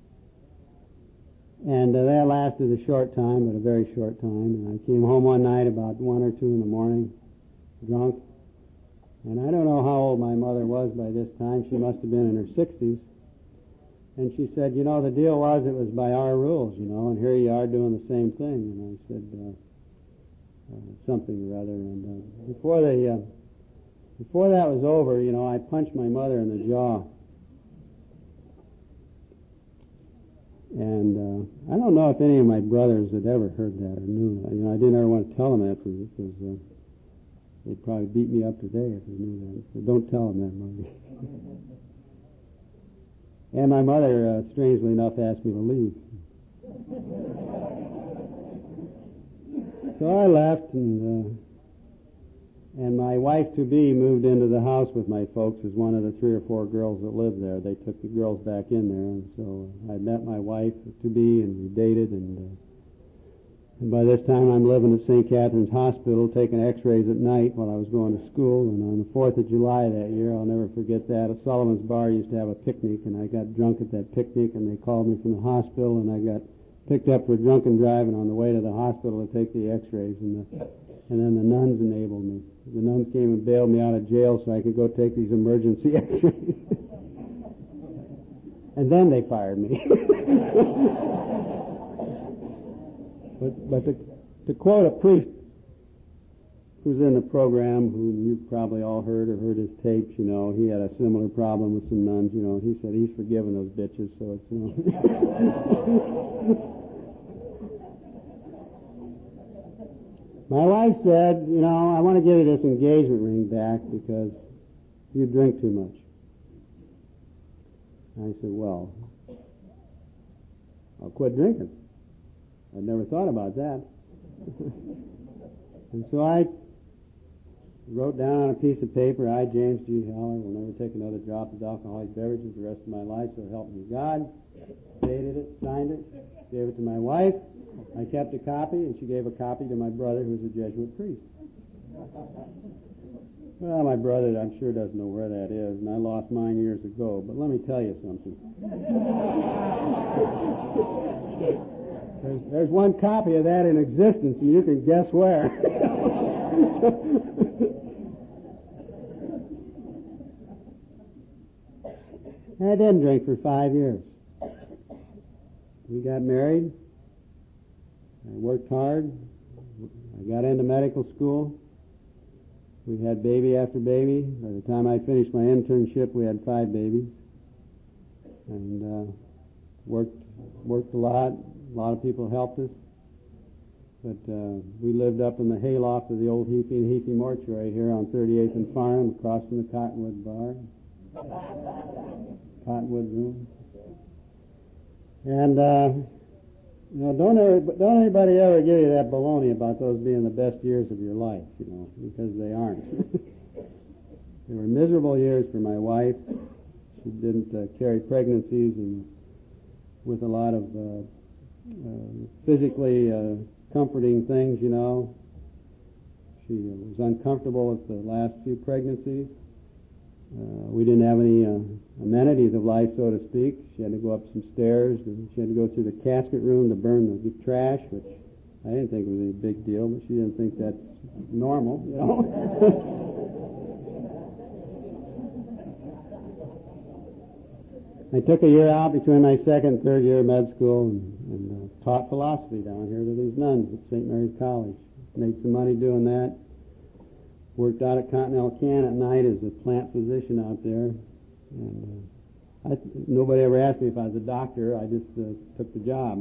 And that lasted a short time, but a very short time. And I came home one night about 1 or 2 in the morning, drunk. And I don't know how old my mother was by this time. She must have been in her 60s. And she said, the deal was it was by our rules, and here you are doing the same thing. And I said, something or other. And before that was over, I punched my mother in the jaw. And I don't know if any of my brothers had ever heard that or knew that. I didn't ever want to tell them after because they'd probably beat me up today if they knew that. So don't tell them that, Mother. And my mother, strangely enough, asked me to leave. So I left, and my wife-to-be moved into the house with my folks as one of the 3 or 4 girls that lived there. They took the girls back in there, and so I met my wife-to-be, and we dated, and by this time I'm living at St. Catherine's Hospital taking x-rays at night while I was going to school. And on the 4th of July that year, I'll never forget that, a Sullivan's Bar used to have a picnic, and I got drunk at that picnic, and they called me from the hospital, and I got picked up for drunken driving on the way to the hospital to take the x-rays, and then the nuns enabled me. The nuns came and bailed me out of jail so I could go take these emergency x-rays. And then they fired me. But to quote a priest who's in the program, who you've probably all heard or heard his tapes, he had a similar problem with some nuns, he said he's forgiven those bitches, so it's, My wife said, I want to give you this engagement ring back because you drink too much. I said, well, I'll quit drinking. I'd never thought about that. And so I wrote down on a piece of paper, I, James G. Heller, will never take another drop of alcoholic beverages the rest of my life, so help me God. Dated it, signed it, gave it to my wife. I kept a copy, and she gave a copy to my brother, who's a Jesuit priest. Well, my brother, I'm sure, doesn't know where that is, and I lost mine years ago, but let me tell you something. There's one copy of that in existence, and you can guess where. I didn't drink for 5 years. We got married. I worked hard. I got into medical school. We had baby after baby. By the time I finished my internship, we had 5 babies. And worked a lot. A lot of people helped us. But we lived up in the hayloft of the old Heaphy and Heaphy mortuary here on 38th and Farnham, across from the Cottonwood Bar. Cottonwood room. And don't anybody ever give you that baloney about those being the best years of your life, because they aren't. They were miserable years for my wife. She didn't carry pregnancies and with a lot of physically comforting things, She was uncomfortable with the last few pregnancies. We didn't have any amenities of life, so to speak. She had to go up some stairs, and she had to go through the casket room to burn the trash, which I didn't think was any big deal, but she didn't think that's normal, I took a year out between my second and third year of med school and taught philosophy down here to these nuns at St. Mary's College. Made some money doing that. Worked out at Continental Can at night as a plant physician out there. And nobody ever asked me if I was a doctor. I just took the job.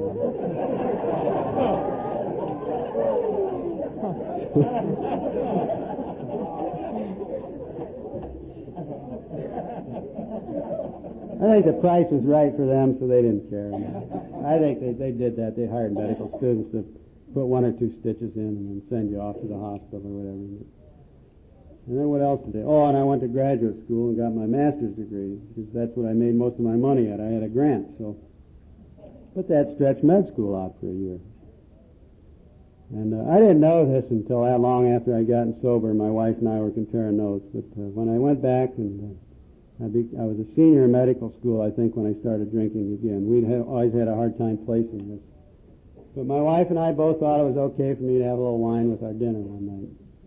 I think the price was right for them, so they didn't care. I think they did that. They hired medical students to put 1 or 2 stitches in and then send you off to the hospital or whatever. And then what else did they? Oh, and I went to graduate school and got my master's degree, because that's what I made most of my money at. I had a grant, so. But that stretched med school out for a year. And I didn't know this until that long after I gotten sober. My wife and I were comparing notes. But when I went back and I was a senior in medical school, I think, when I started drinking again. We'd always had a hard time placing this. But my wife and I both thought it was okay for me to have a little wine with our dinner one night.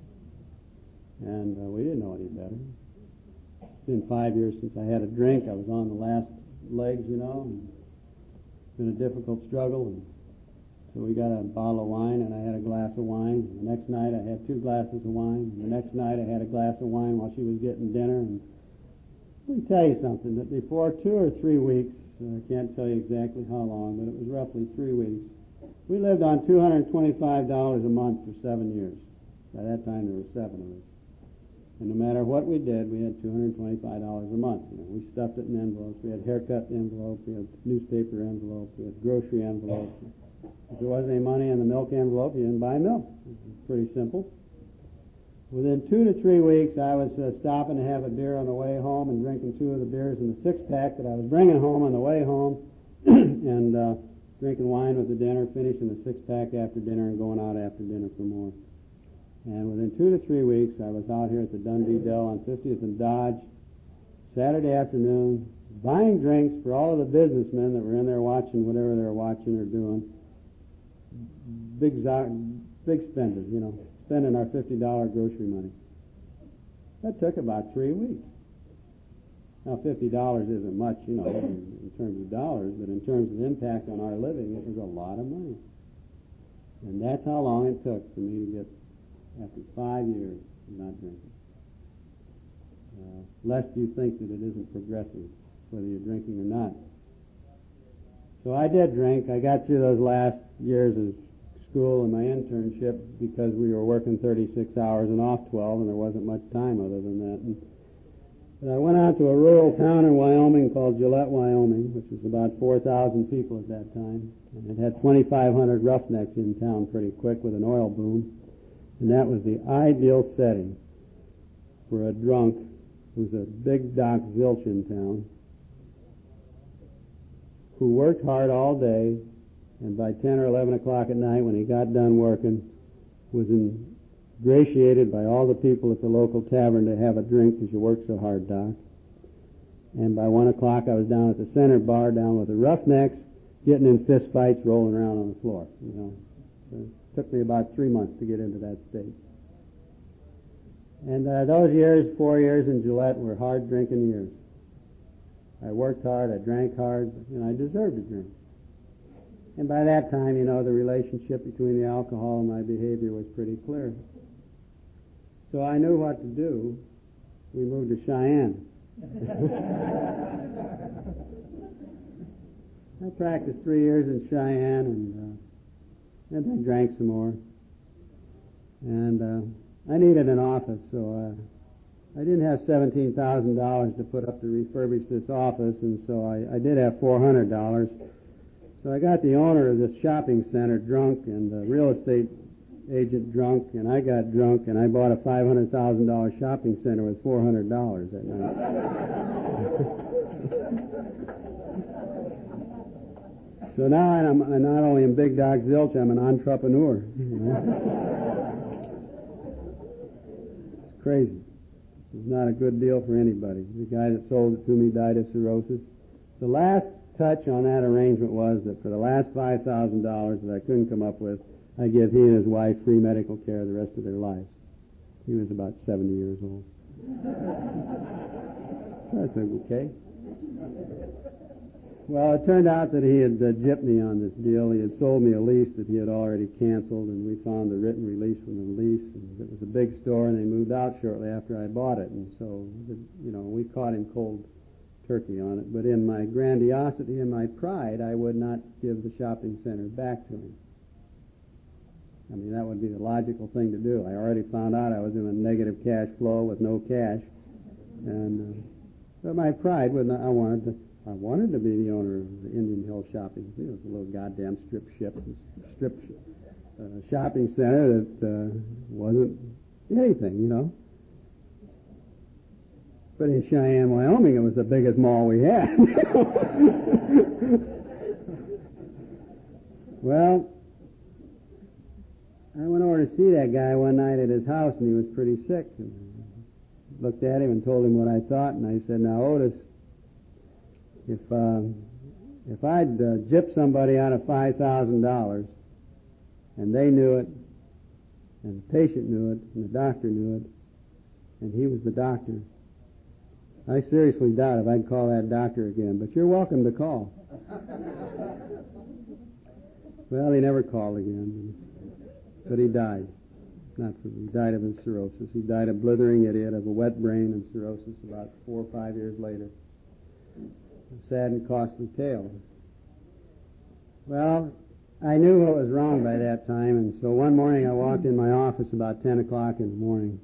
And we didn't know any better. It's been 5 years since I had a drink. I was on the last legs, you know. And it's been a difficult struggle. And so we got a bottle of wine, and I had a glass of wine. And the next night I had 2 glasses of wine. And the next night I had a glass of wine while she was getting dinner. And let me tell you something, that before 2 or 3 weeks, I can't tell you exactly how long, but it was roughly 3 weeks, we lived on $225 a month for 7 years. By that time there were 7 of us. And no matter what we did, we had $225 a month. You know, we stuffed it in envelopes. We had haircut envelopes. We had newspaper envelopes. We had grocery envelopes. If there wasn't any money in the milk envelope, you didn't buy milk. It was pretty simple. Within 2 to 3 weeks, I was stopping to have a beer on the way home and drinking 2 of the beers in the 6-pack that I was bringing home on the way home, and drinking wine with the dinner, finishing the 6-pack after dinner, and going out after dinner for more. And within 2 to 3 weeks, I was out here at the Dundee Dell on 50th and Dodge, Saturday afternoon, buying drinks for all of the businessmen that were in there watching whatever they were watching or doing. Big spenders, you know, spending our $50 grocery money. That took about 3 weeks. Now, $50 isn't much, you know, in terms of dollars, but in terms of impact on our living, it was a lot of money. And that's how long it took for me to get, after 5 years of not drinking. Lest you think that it isn't progressive, whether you're drinking or not. So I did drink. I got through those last years of school and my internship because we were working 36 hours and off 12, and there wasn't much time other than that. But I went out to a rural town in Wyoming called Gillette, Wyoming, which was about 4,000 people at that time. And it had 2,500 roughnecks in town pretty quick with an oil boom. And that was the ideal setting for a drunk who's a big Doc Zilch in town, who worked hard all day, and by 10 or 11 o'clock at night when he got done working, was ingratiated by all the people at the local tavern to have a drink because you work so hard, Doc. And by 1 o'clock I was down at the center bar down with the roughnecks, getting in fist fights, rolling around on the floor, you know. So it took me about 3 months to get into that state. And those years, 4 years in Gillette, were hard drinking years. I worked hard, I drank hard, and I deserved a drink. And by that time, you know, the relationship between the alcohol and my behavior was pretty clear. So I knew what to do. We moved to Cheyenne. I practiced 3 years in Cheyenne, and I drank some more. And I needed an office, so I didn't have $17,000 to put up to refurbish this office, and so I did have $400. So I got the owner of this shopping center drunk and the real estate agent drunk, and I got drunk, and I bought a $500,000 shopping center with $400 that night. So now I'm not only in Big Doc Zilch, I'm an entrepreneur. You know? It's crazy. It's not a good deal for anybody. The guy that sold it to me died of cirrhosis. The last touch on that arrangement was that for the last $5,000 that I couldn't come up with, I give he and his wife free medical care the rest of their lives. He was about 70 years old. That's okay. Well, it turned out that he had gypped me on this deal. He had sold me a lease that he had already canceled, and we found the written release from the lease. And it was a big store, and they moved out shortly after I bought it. And so, we caught him cold turkey on it. But in my grandiosity and my pride, I would not give the shopping center back to him. I mean, that would be the logical thing to do. I already found out I was in a negative cash flow with no cash. And but my pride would not. I wanted to be the owner of the Indian Hill Shopping. It was a little goddamn strip shopping center that wasn't anything, But in Cheyenne, Wyoming, it was the biggest mall we had. Well, I went over to see that guy one night at his house, and he was pretty sick. And I looked at him and told him what I thought, and I said, "Now, Otis, if I'd gypped somebody out of $5,000 and they knew it, and the patient knew it, and the doctor knew it, and he was the doctor, I seriously doubt if I'd call that doctor again, but you're welcome to call." Well, he never called again, but he died. He died of his cirrhosis. He died a blithering idiot of a wet brain and cirrhosis about 4 or 5 years later. A sad and costly tale. Well, I knew what was wrong by that time, and so one morning I walked in my office about 10 o'clock in the morning,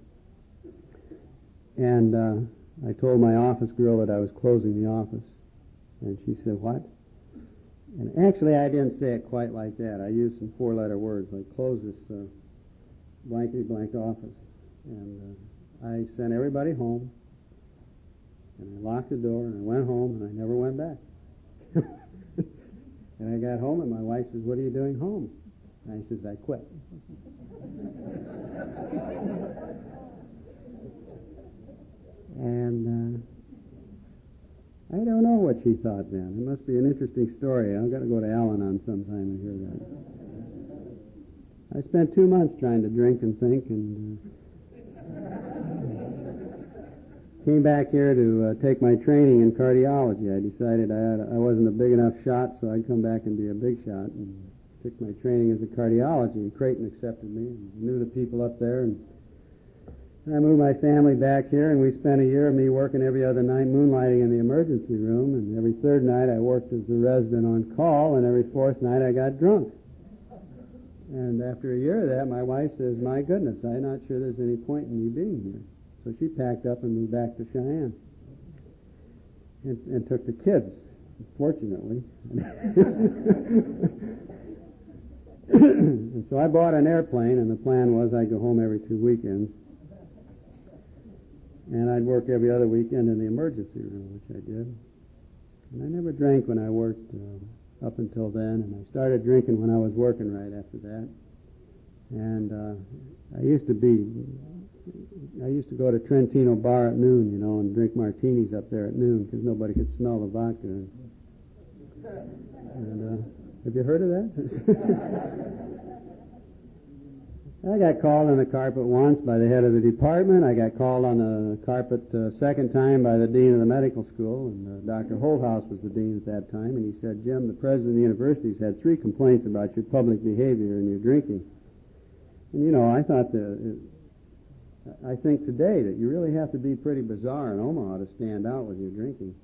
and I told my office girl that I was closing the office, and she said, "What?" And actually I didn't say it quite like that. I used some 4-letter words, like close this blankety blank office. And I sent everybody home, and I locked the door, and I went home, and I never went back. And I got home, and my wife says, "What are you doing home?" And I says, "I quit." And I don't know what she thought then. It must be an interesting story. I've got to go to Al-Anon sometime and hear that. I spent 2 months trying to drink and think, and came back here to take my training in cardiology. I decided I wasn't a big enough shot, so I'd come back and be a big shot, and took my training as a cardiology. And Creighton accepted me, and knew the people up there, and I moved my family back here, and we spent a year of me working every other night moonlighting in the emergency room, and every third night I worked as a resident on call, and every fourth night I got drunk. And after a year of that, my wife says, "My goodness, I'm not sure there's any point in me being here." So she packed up and moved back to Cheyenne, and took the kids, fortunately. And so I bought an airplane, and the plan was I'd go home every 2 weekends. And I'd work every other weekend in the emergency room, which I did. And I never drank when I worked up until then, and I started drinking when I was working right after that. And I used to go to Trentino Bar at noon, and drink martinis up there at noon because nobody could smell the vodka. And have you heard of that? I got called on the carpet once by the head of the department. I got called on the carpet second time by the dean of the medical school, and Dr. Holthouse was the dean at that time, and he said, "Jim, the president of the university's had 3 complaints about your public behavior and your drinking." And I thought I think today that you really have to be pretty bizarre in Omaha to stand out with your drinking.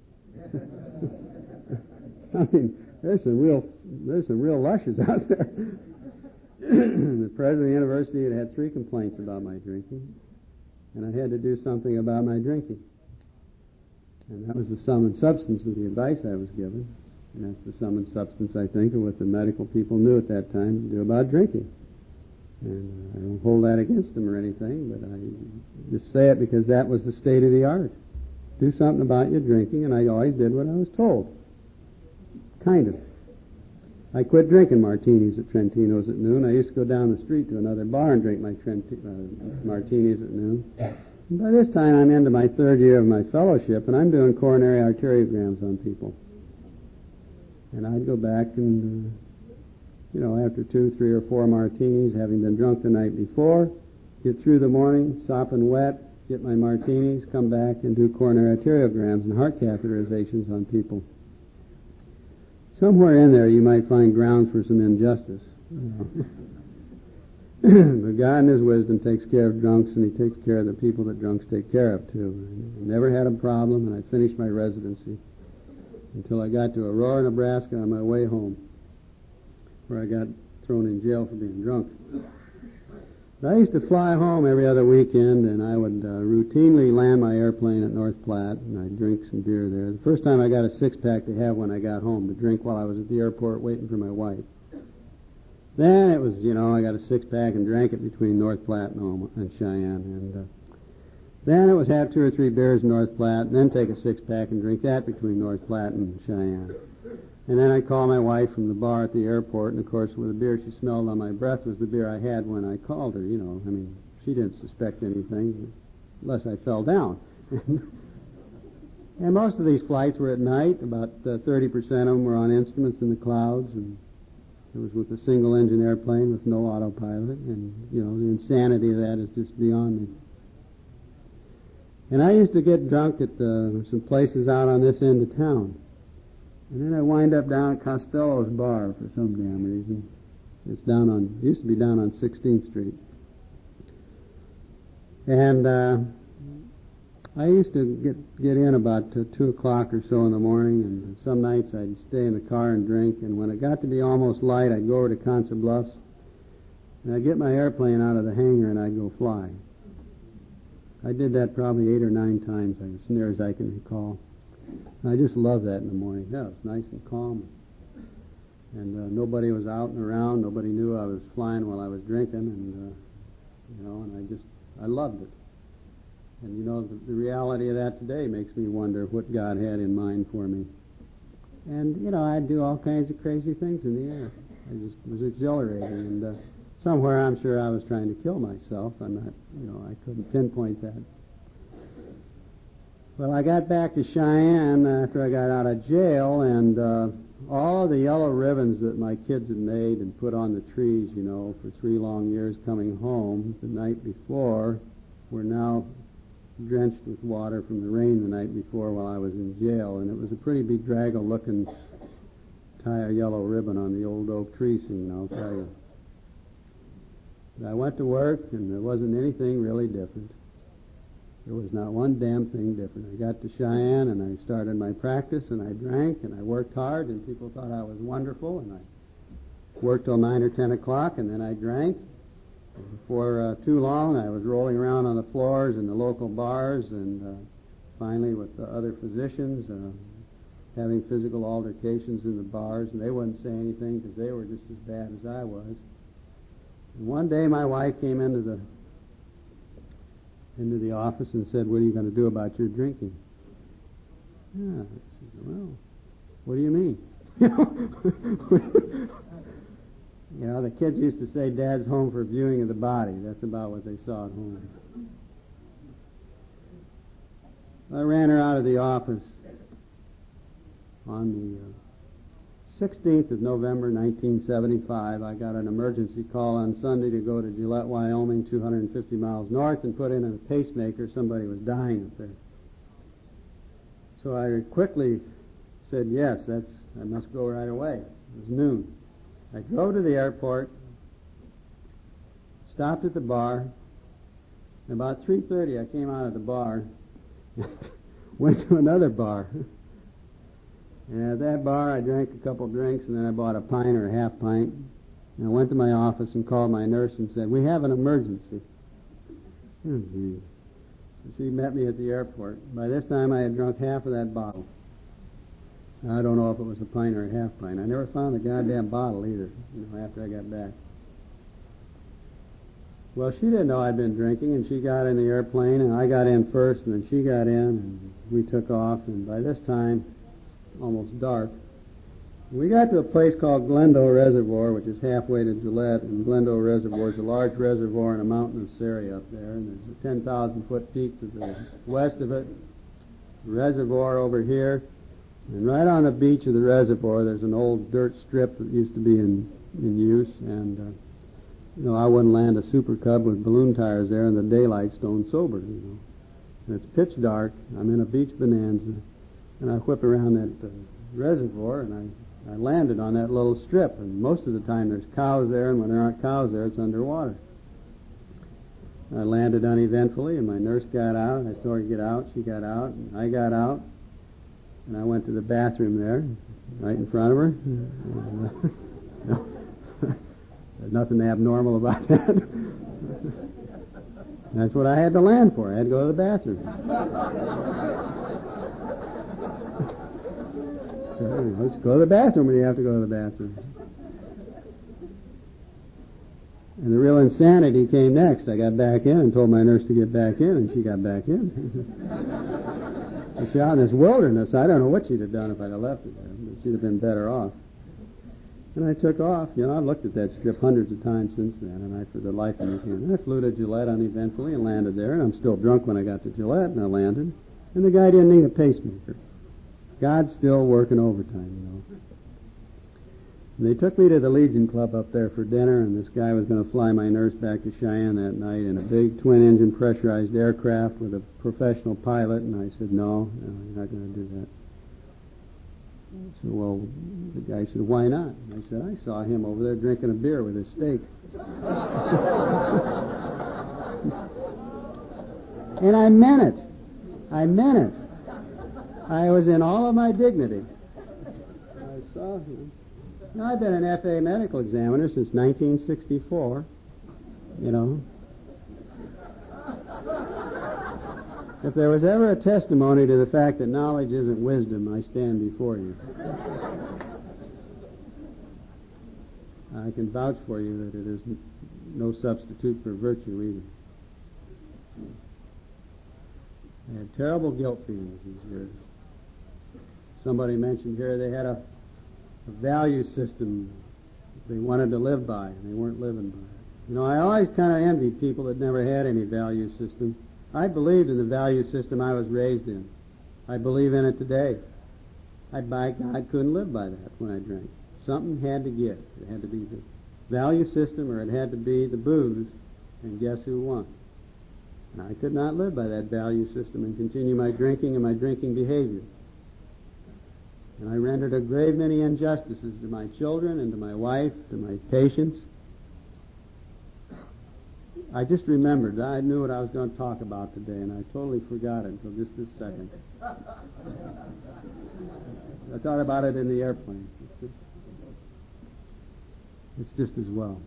I mean, there's some real lushes out there. The president of the university had 3 complaints about my drinking, and I had to do something about my drinking. And that was the sum and substance of the advice I was given. And that's the sum and substance, I think, of what the medical people knew at that time to do about drinking. And I don't hold that against them or anything, but I just say it because that was the state of the art. Do something about your drinking, and I always did what I was told. Kind of. I quit drinking martinis at Trentino's at noon. I used to go down the street to another bar and drink my martinis at noon. And by this time, I'm into my 3rd year of my fellowship, and I'm doing coronary arteriograms on people. And I'd go back and, after 2, 3, or 4 martinis, having been drunk the night before, get through the morning, sopping wet, get my martinis, come back and do coronary arteriograms and heart catheterizations on people. somewhere in there you might find grounds for some injustice. But God in His wisdom takes care of drunks, and He takes care of the people that drunks take care of too. I never had a problem, and I finished my residency until I got to Aurora, Nebraska on my way home, where I got thrown in jail for being drunk. But I used to fly home every other weekend, and I would routinely land my airplane at North Platte, and I'd drink some beer there. The first time I got a six-pack to have when I got home to drink while I was at the airport waiting for my wife. Then it was, I got a six-pack and drank it between North Platte and Cheyenne. And then it was have 2 or 3 beers in North Platte, and then take a six-pack and drink that between North Platte and Cheyenne. And then I'd call my wife from the bar at the airport, and of course with the beer she smelled on my breath was the beer I had when I called her, she didn't suspect anything unless I fell down. And most of these flights were at night. About 30% of them were on instruments in the clouds, and it was with a single-engine airplane with no autopilot, and, the insanity of that is just beyond me. And I used to get drunk at some places out on this end of town. And then I wind up down at Costello's Bar for some damn reason. It's used to be down on 16th Street. And I used to get in about 2 o'clock or so in the morning, and some nights I'd stay in the car and drink, and when it got to be almost light, I'd go over to Council Bluffs, and I'd get my airplane out of the hangar and I'd go fly. I did that probably 8 or 9 times, as near as I can recall. I just loved that in the morning. Yeah, it was nice and calm. And nobody was out and around. Nobody knew I was flying while I was drinking. And, and I loved it. And, the reality of that today makes me wonder what God had in mind for me. And, I'd do all kinds of crazy things in the air. I just was exhilarating. And somewhere I'm sure I was trying to kill myself. I'm not, I couldn't pinpoint that. Well, I got back to Cheyenne after I got out of jail, and all the yellow ribbons that my kids had made and put on the trees, for 3 long years coming home the night before, were now drenched with water from the rain the night before while I was in jail, and it was a pretty bedraggled-looking tie a yellow ribbon on the old oak tree scene, I'll tell you. But I went to work, and there wasn't anything really different. There was not one damn thing different. I got to Cheyenne, and I started my practice, and I drank, and I worked hard, and people thought I was wonderful, and I worked till 9 or 10 o'clock, and then I drank. And before too long, I was rolling around on the floors in the local bars, and finally with the other physicians, having physical altercations in the bars, and they wouldn't say anything because they were just as bad as I was. And one day my wife came into the office and said, "What are you going to do about your drinking?" Yeah, I said, "Well, what do you mean?" The kids used to say, "Dad's home for viewing of the body." That's about what they saw at home. I ran her out of the office on the 16th of November, 1975. I got an emergency call on Sunday to go to Gillette, Wyoming, 250 miles north, and put in a pacemaker. Somebody was dying up there. So I quickly said, yes, I must go right away. It was noon. I drove to the airport, stopped at the bar, and about 3:30 I came out of the bar and went to another bar. And at that bar, I drank a couple drinks, and then I bought a pint or a half pint. And I went to my office and called my nurse and said, "We have an emergency." Oh, geez. So she met me at the airport. By this time, I had drunk half of that bottle. I don't know if it was a pint or a half pint. I never found the goddamn bottle either, after I got back. Well, she didn't know I'd been drinking, and she got in the airplane, and I got in first, and then she got in, and we took off, and by this time, almost dark. We got to a place called Glendale Reservoir, which is halfway to Gillette, and Glendale Reservoir is a large reservoir in a mountainous area up there, and there's a 10,000-foot peak to the west of it, reservoir over here, and right on the beach of the reservoir there's an old dirt strip that used to be in use, and I wouldn't land a Super Cub with balloon tires there in the daylight stone sober, And it's pitch dark. I'm in a beach bonanza. And I whip around that reservoir, and I I landed on that little strip, and most of the time there's cows there, and when there aren't cows there, it's underwater. I landed uneventfully, and my nurse got out. I saw her get out. She got out, and I got out, and I went to the bathroom there, right in front of her. There's nothing abnormal about that. That's what I had to land for. I had to go to the bathroom. Let's go to the bathroom when you have to go to the bathroom. And the real insanity came next. I got back in and told my nurse to get back in, and she got back in. She's out in this wilderness. I don't know what she'd have done if I'd have left it there, but she'd have been better off. And I took off. I've looked at that strip hundreds of times since then, and for the life of me can't. And I flew to Gillette uneventfully and landed there, and I'm still drunk when I got to Gillette, and I landed. And the guy didn't need a pacemaker. God's still working overtime, And they took me to the Legion Club up there for dinner, and this guy was going to fly my nurse back to Cheyenne that night in a big twin-engine pressurized aircraft with a professional pilot, and I said, no, you're not going to do that. So, well, the guy said, why not? And I said, I saw him over there drinking a beer with his steak. And I meant it. I meant it. I was in all of my dignity. I saw him. Now, I've been an FA medical examiner since 1964, If there was ever a testimony to the fact that knowledge isn't wisdom, I stand before you. I can vouch for you that it is no substitute for virtue either. I had terrible guilt feelings these years. Somebody mentioned here they had a value system they wanted to live by, and they weren't living by it. I always kind of envied people that never had any value system. I believed in the value system I was raised in. I believe in it today. I couldn't live by that when I drank. Something had to give. It had to be the value system, or it had to be the booze, and guess who won? And I could not live by that value system and continue my drinking and my drinking behavior. And I rendered a great many injustices to my children and to my wife, to my patients. I just remembered. I knew what I was going to talk about today, and I totally forgot it until just this second. I thought about it in the airplane. It's just as well.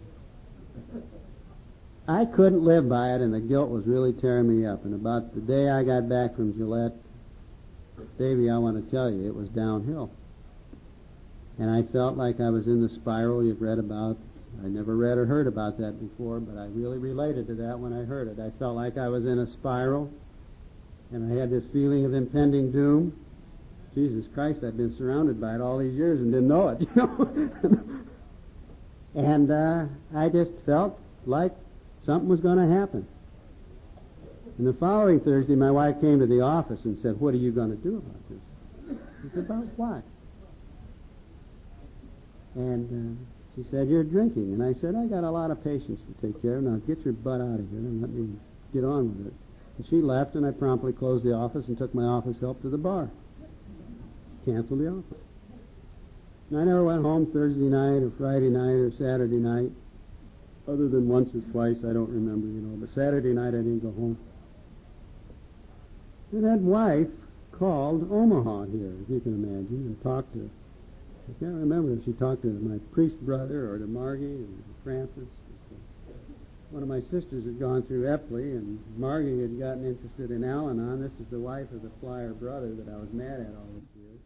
I couldn't live by it, and the guilt was really tearing me up. And about the day I got back from Gillette, Davy, I want to tell you, it was downhill. And I felt like I was in the spiral you've read about. I never read or heard about that before, but I really related to that when I heard it. I felt like I was in a spiral, and I had this feeling of impending doom. Jesus Christ, I've been surrounded by it all these years and didn't know it, And I just felt like something was going to happen. And the following Thursday, my wife came to the office and said, what are you going to do about this? I said, about what? And she said, you're drinking. And I said, I got a lot of patients to take care of. Now get your butt out of here and let me get on with it. And she left, and I promptly closed the office and took my office help to the bar. Canceled the office. And I never went home Thursday night or Friday night or Saturday night. Other than once or twice, I don't remember, But Saturday night, I didn't go home. And that wife called Omaha here, if you can imagine, and talked to, I can't remember if she talked to my priest brother or to Margie and Francis. One of my sisters had gone through Epley, and Margie had gotten interested in Al-Anon. This is the wife of the flyer brother that I was mad at all these years.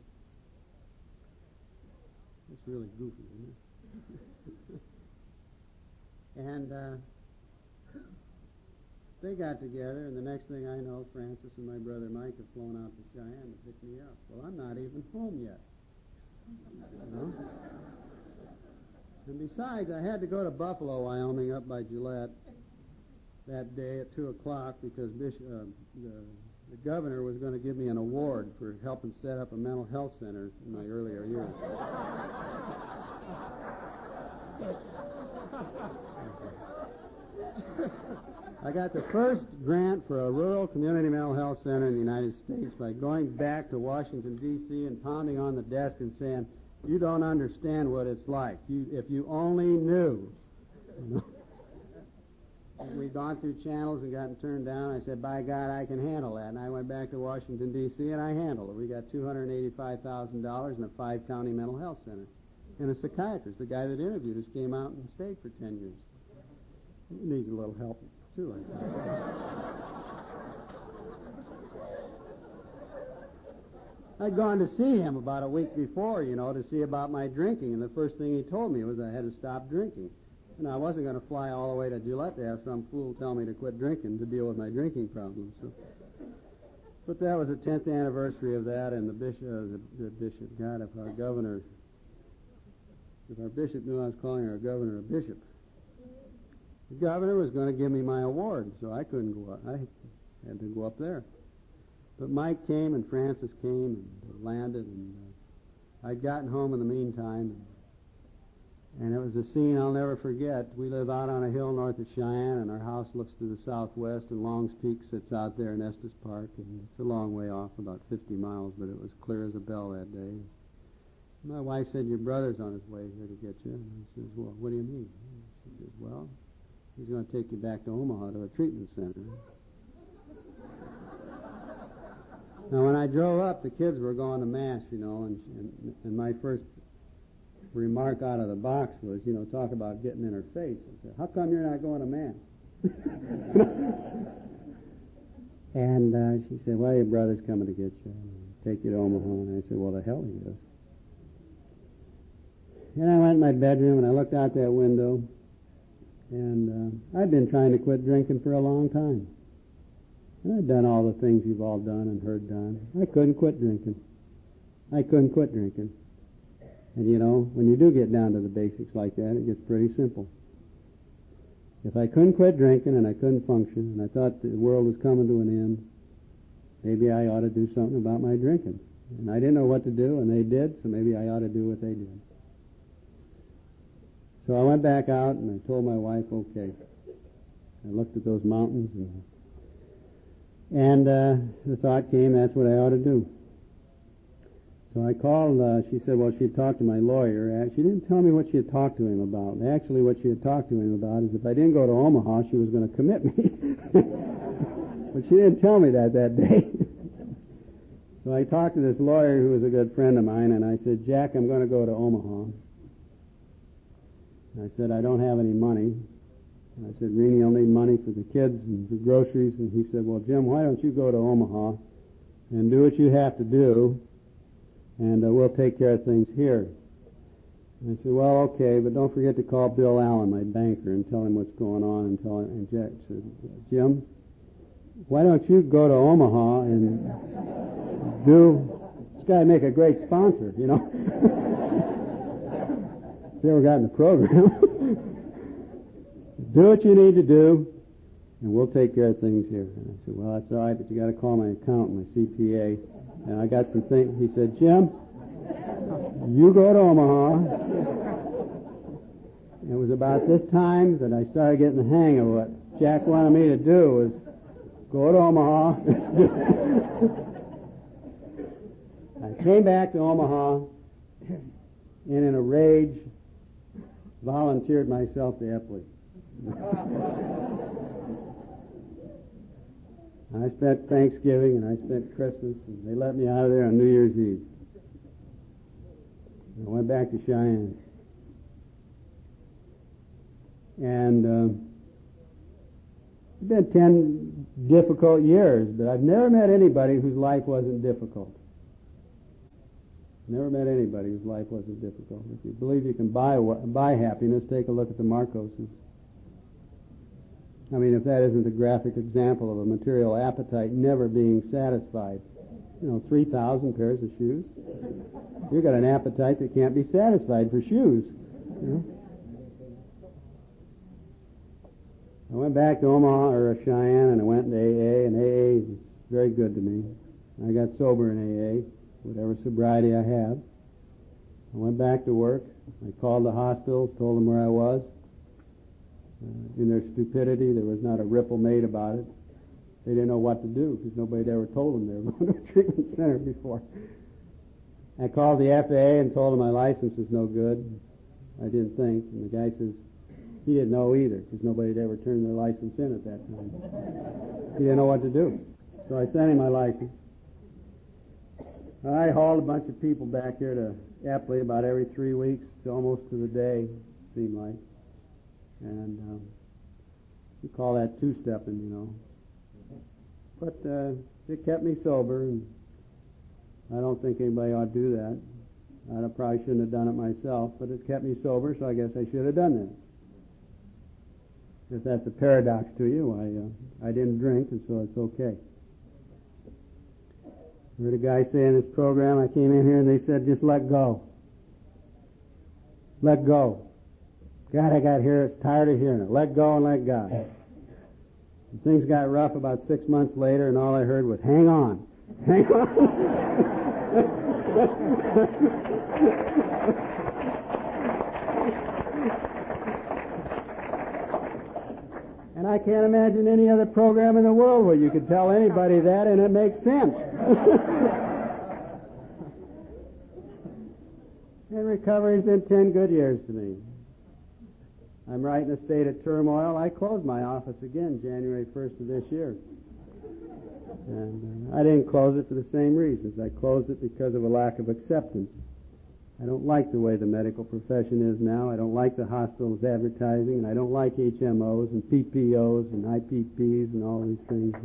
It's really goofy, isn't it? And they got together, and the next thing I know, Francis and my brother Mike have flown out to Cheyenne to pick me up. Well, I'm not even home yet. And besides, I had to go to Buffalo, Wyoming, up by Gillette, that day at 2 o'clock because the governor was going to give me an award for helping set up a mental health center in my earlier years. I got the first grant for a rural community mental health center in the United States by going back to Washington, D.C. and pounding on the desk and saying, You don't understand what it's like. If you only knew. You know? We'd gone through channels and gotten turned down. I said, by God, I can handle that. And I went back to Washington, D.C., and I handled it. We got $285,000 in a 5-county mental health center. And a psychiatrist, the guy that interviewed us, came out and stayed for 10 years. He needs a little help, too, I think. I'd gone to see him about a week before, to see about my drinking, and the first thing he told me was I had to stop drinking. And I wasn't going to fly all the way to Gillette to have some fool tell me to quit drinking to deal with my drinking problems. So. But that was the 10th anniversary of that, and if our bishop knew I was calling our governor a bishop, the governor was going to give me my award, so I couldn't go up. I had to go up there. But Mike came and Francis came and landed, and I'd gotten home in the meantime, and it was a scene I'll never forget. We live out on a hill north of Cheyenne, and our house looks to the southwest, and Long's Peak sits out there in Estes Park, and it's a long way off, about 50 miles, but it was clear as a bell that day. My wife said, your brother's on his way here to get you. And I says, well, what do you mean? She says, well, he's going to take you back to Omaha to a treatment center. Now, when I drove up, the kids were going to Mass, and my first remark out of the box was, talk about getting in her face. I said, how come you're not going to Mass? And she said, well, your brother's coming to get you and take you to Omaha. And I said, well, the hell he is. And I went in my bedroom and I looked out that window, and I'd been trying to quit drinking for a long time. And I'd done all the things you've all done and heard done. I couldn't quit drinking. And when you do get down to the basics like that, it gets pretty simple. If I couldn't quit drinking and I couldn't function, and I thought the world was coming to an end, maybe I ought to do something about my drinking. And I didn't know what to do, and they did, so maybe I ought to do what they did. So I went back out and I told my wife, okay. I looked at those mountains and the thought came, that's what I ought to do. So I called, she said, well, she'd talked to my lawyer. She didn't tell me what she had talked to him about. Actually, what she had talked to him about is if I didn't go to Omaha, she was going to commit me. But she didn't tell me that day. So I talked to this lawyer who was a good friend of mine, and I said, Jack, I'm going to go to Omaha. I said, I don't have any money. I said, Renee, I'll need money for the kids and for groceries. And he said, well, Jim, why don't you go to Omaha and do what you have to do, and we'll take care of things here. And I said, well, okay, but don't forget to call Bill Allen, my banker, and tell him what's going on. And Jack said, Jim, why don't you go to Omaha and this guy would make a great sponsor, If you ever got in the program. Do what you need to do, and we'll take care of things here. And I said, well, that's all right, but you got to call my accountant, my CPA. And I got some things. He said, Jim, you go to Omaha. And it was about this time that I started getting the hang of what Jack wanted me to do was go to Omaha. I came back to Omaha and in a rage volunteered myself to Epley. I spent Thanksgiving and I spent Christmas, and they let me out of there on New Year's Eve. I went back to Cheyenne. And it's been 10 difficult years, but I've never met anybody whose life wasn't difficult. Never met anybody whose life wasn't difficult. If you believe you can buy happiness, take a look at the Marcoses. I mean, if that isn't a graphic example of a material appetite never being satisfied. 3,000 pairs of shoes. You've got an appetite that can't be satisfied for shoes. I went back to Omaha or Cheyenne, and I went to AA, and AA was very good to me. I got sober in AA, whatever sobriety I had. I went back to work. I called the hospitals, told them where I was. In their stupidity, there was not a ripple made about it. They didn't know what to do because nobody had ever told them they were going to a treatment center before. I called the FAA and told them my license was no good. I didn't think. And the guy says he didn't know either because nobody had ever turned their license in at that time. He didn't know what to do. So I sent him my license. I hauled a bunch of people back here to Epley about every 3 weeks, almost to the day, seemed like. And you call that two-stepping, you know. But it kept me sober, and I don't think anybody ought to do that. I probably shouldn't have done it myself, but it kept me sober, so I guess I should have done that. If that's a paradox to you, I didn't drink, and so it's okay. I heard a guy say in his program, I came in here and they said, just let go. Let go. God, I got here, it's tired of hearing it. Let go and let God. And things got rough about 6 months later, and all I heard was, hang on. Hang on. And I can't imagine any other program in the world where you could tell anybody that and it makes sense. And recovery's been 10 good years to me. I'm right in a state of turmoil. I closed my office again January 1st of this year. And I didn't close it for the same reasons. I closed it because of a lack of acceptance. I don't like the way the medical profession is now. I don't like the hospital's advertising, and I don't like HMOs and PPOs and IPPs and all these things.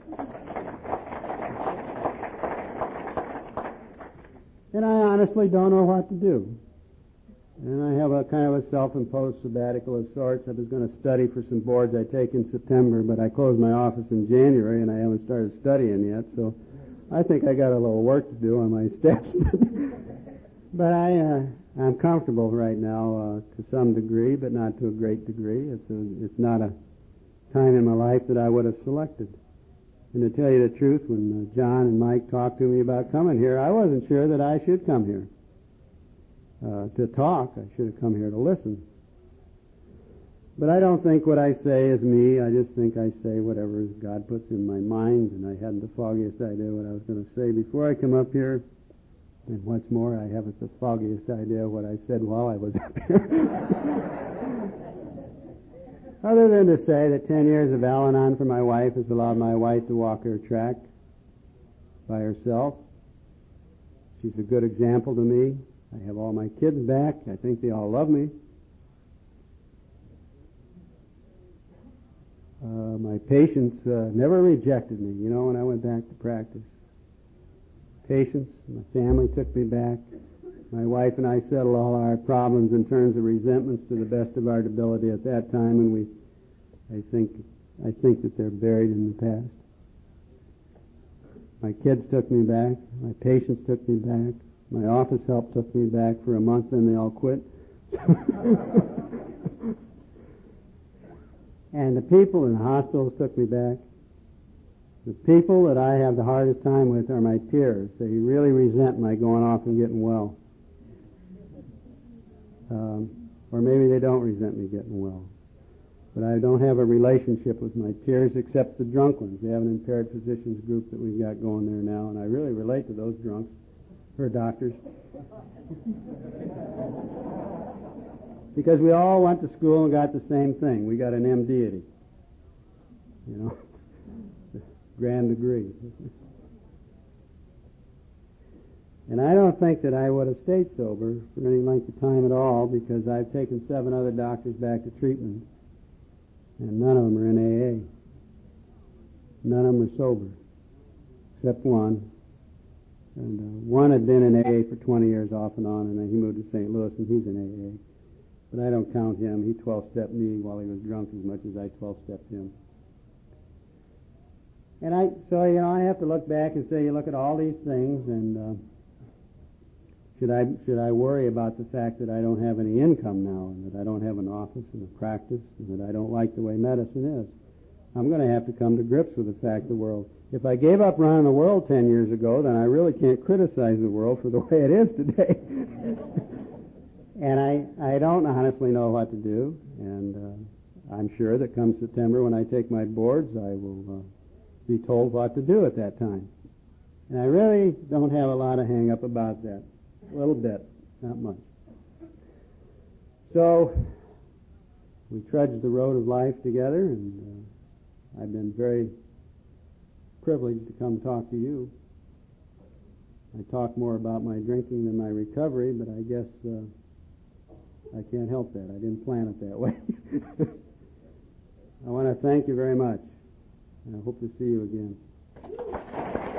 And I honestly don't know what to do. And I have a kind of a self-imposed sabbatical of sorts. I was going to study for some boards I take in September, but I closed my office in January, and I haven't started studying yet, so I think I got a little work to do on my steps. But I'm comfortable right now to some degree, but not to a great degree. It's not a time in my life that I would have selected. And to tell you the truth, when John and Mike talked to me about coming here, I wasn't sure that I should come here to talk. I should have come here to listen. But I don't think what I say is me. I just think I say whatever God puts in my mind, and I hadn't the foggiest idea what I was going to say before I come up here. And what's more, I haven't the foggiest idea what I said while I was up here. Other than to say that 10 years of Al-Anon for my wife has allowed my wife to walk her track by herself. She's a good example to me. I have all my kids back. I think they all love me. My patients never rejected me, you know, when I went back to practice. Patients, my family took me back. My wife and I settled all our problems in terms of resentments to the best of our ability at that time, and I think that they're buried in the past. My kids took me back. My patients took me back. My office help took me back for a month, then they all quit. And the people in the hospitals took me back. The people that I have the hardest time with are my peers. They really resent my going off and getting well. Or maybe they don't resent me getting well. But I don't have a relationship with my peers except the drunk ones. We have an impaired physicians group that we've got going there now, and I really relate to those drunks. Her doctors. Because we all went to school and got the same thing. We got an MD-ity. You know? Grand degree. And I don't think that I would have stayed sober for any length of time at all, because I've taken 7 other doctors back to treatment, and none of them are in AA. None of them are sober, except one. And one had been in AA for 20 years off and on, and then he moved to St. Louis, and he's in AA. But I don't count him. He 12-stepped me while he was drunk as much as I 12-stepped him. And I have to look back and say, you look at all these things, and should I worry about the fact that I don't have any income now, and that I don't have an office and a practice, and that I don't like the way medicine is? I'm going to have to come to grips with the fact the world. If I gave up running the world 10 years ago, then I really can't criticize the world for the way it is today. And I don't honestly know what to do, and I'm sure that come September when I take my boards, I will be told what to do at that time. And I really don't have a lot of hang-up about that. A little bit, not much. So, we trudged the road of life together, and I've been very privileged to come talk to you. I talk more about my drinking than my recovery, but I guess I can't help that. I didn't plan it that way. I want to thank you very much, and I hope to see you again.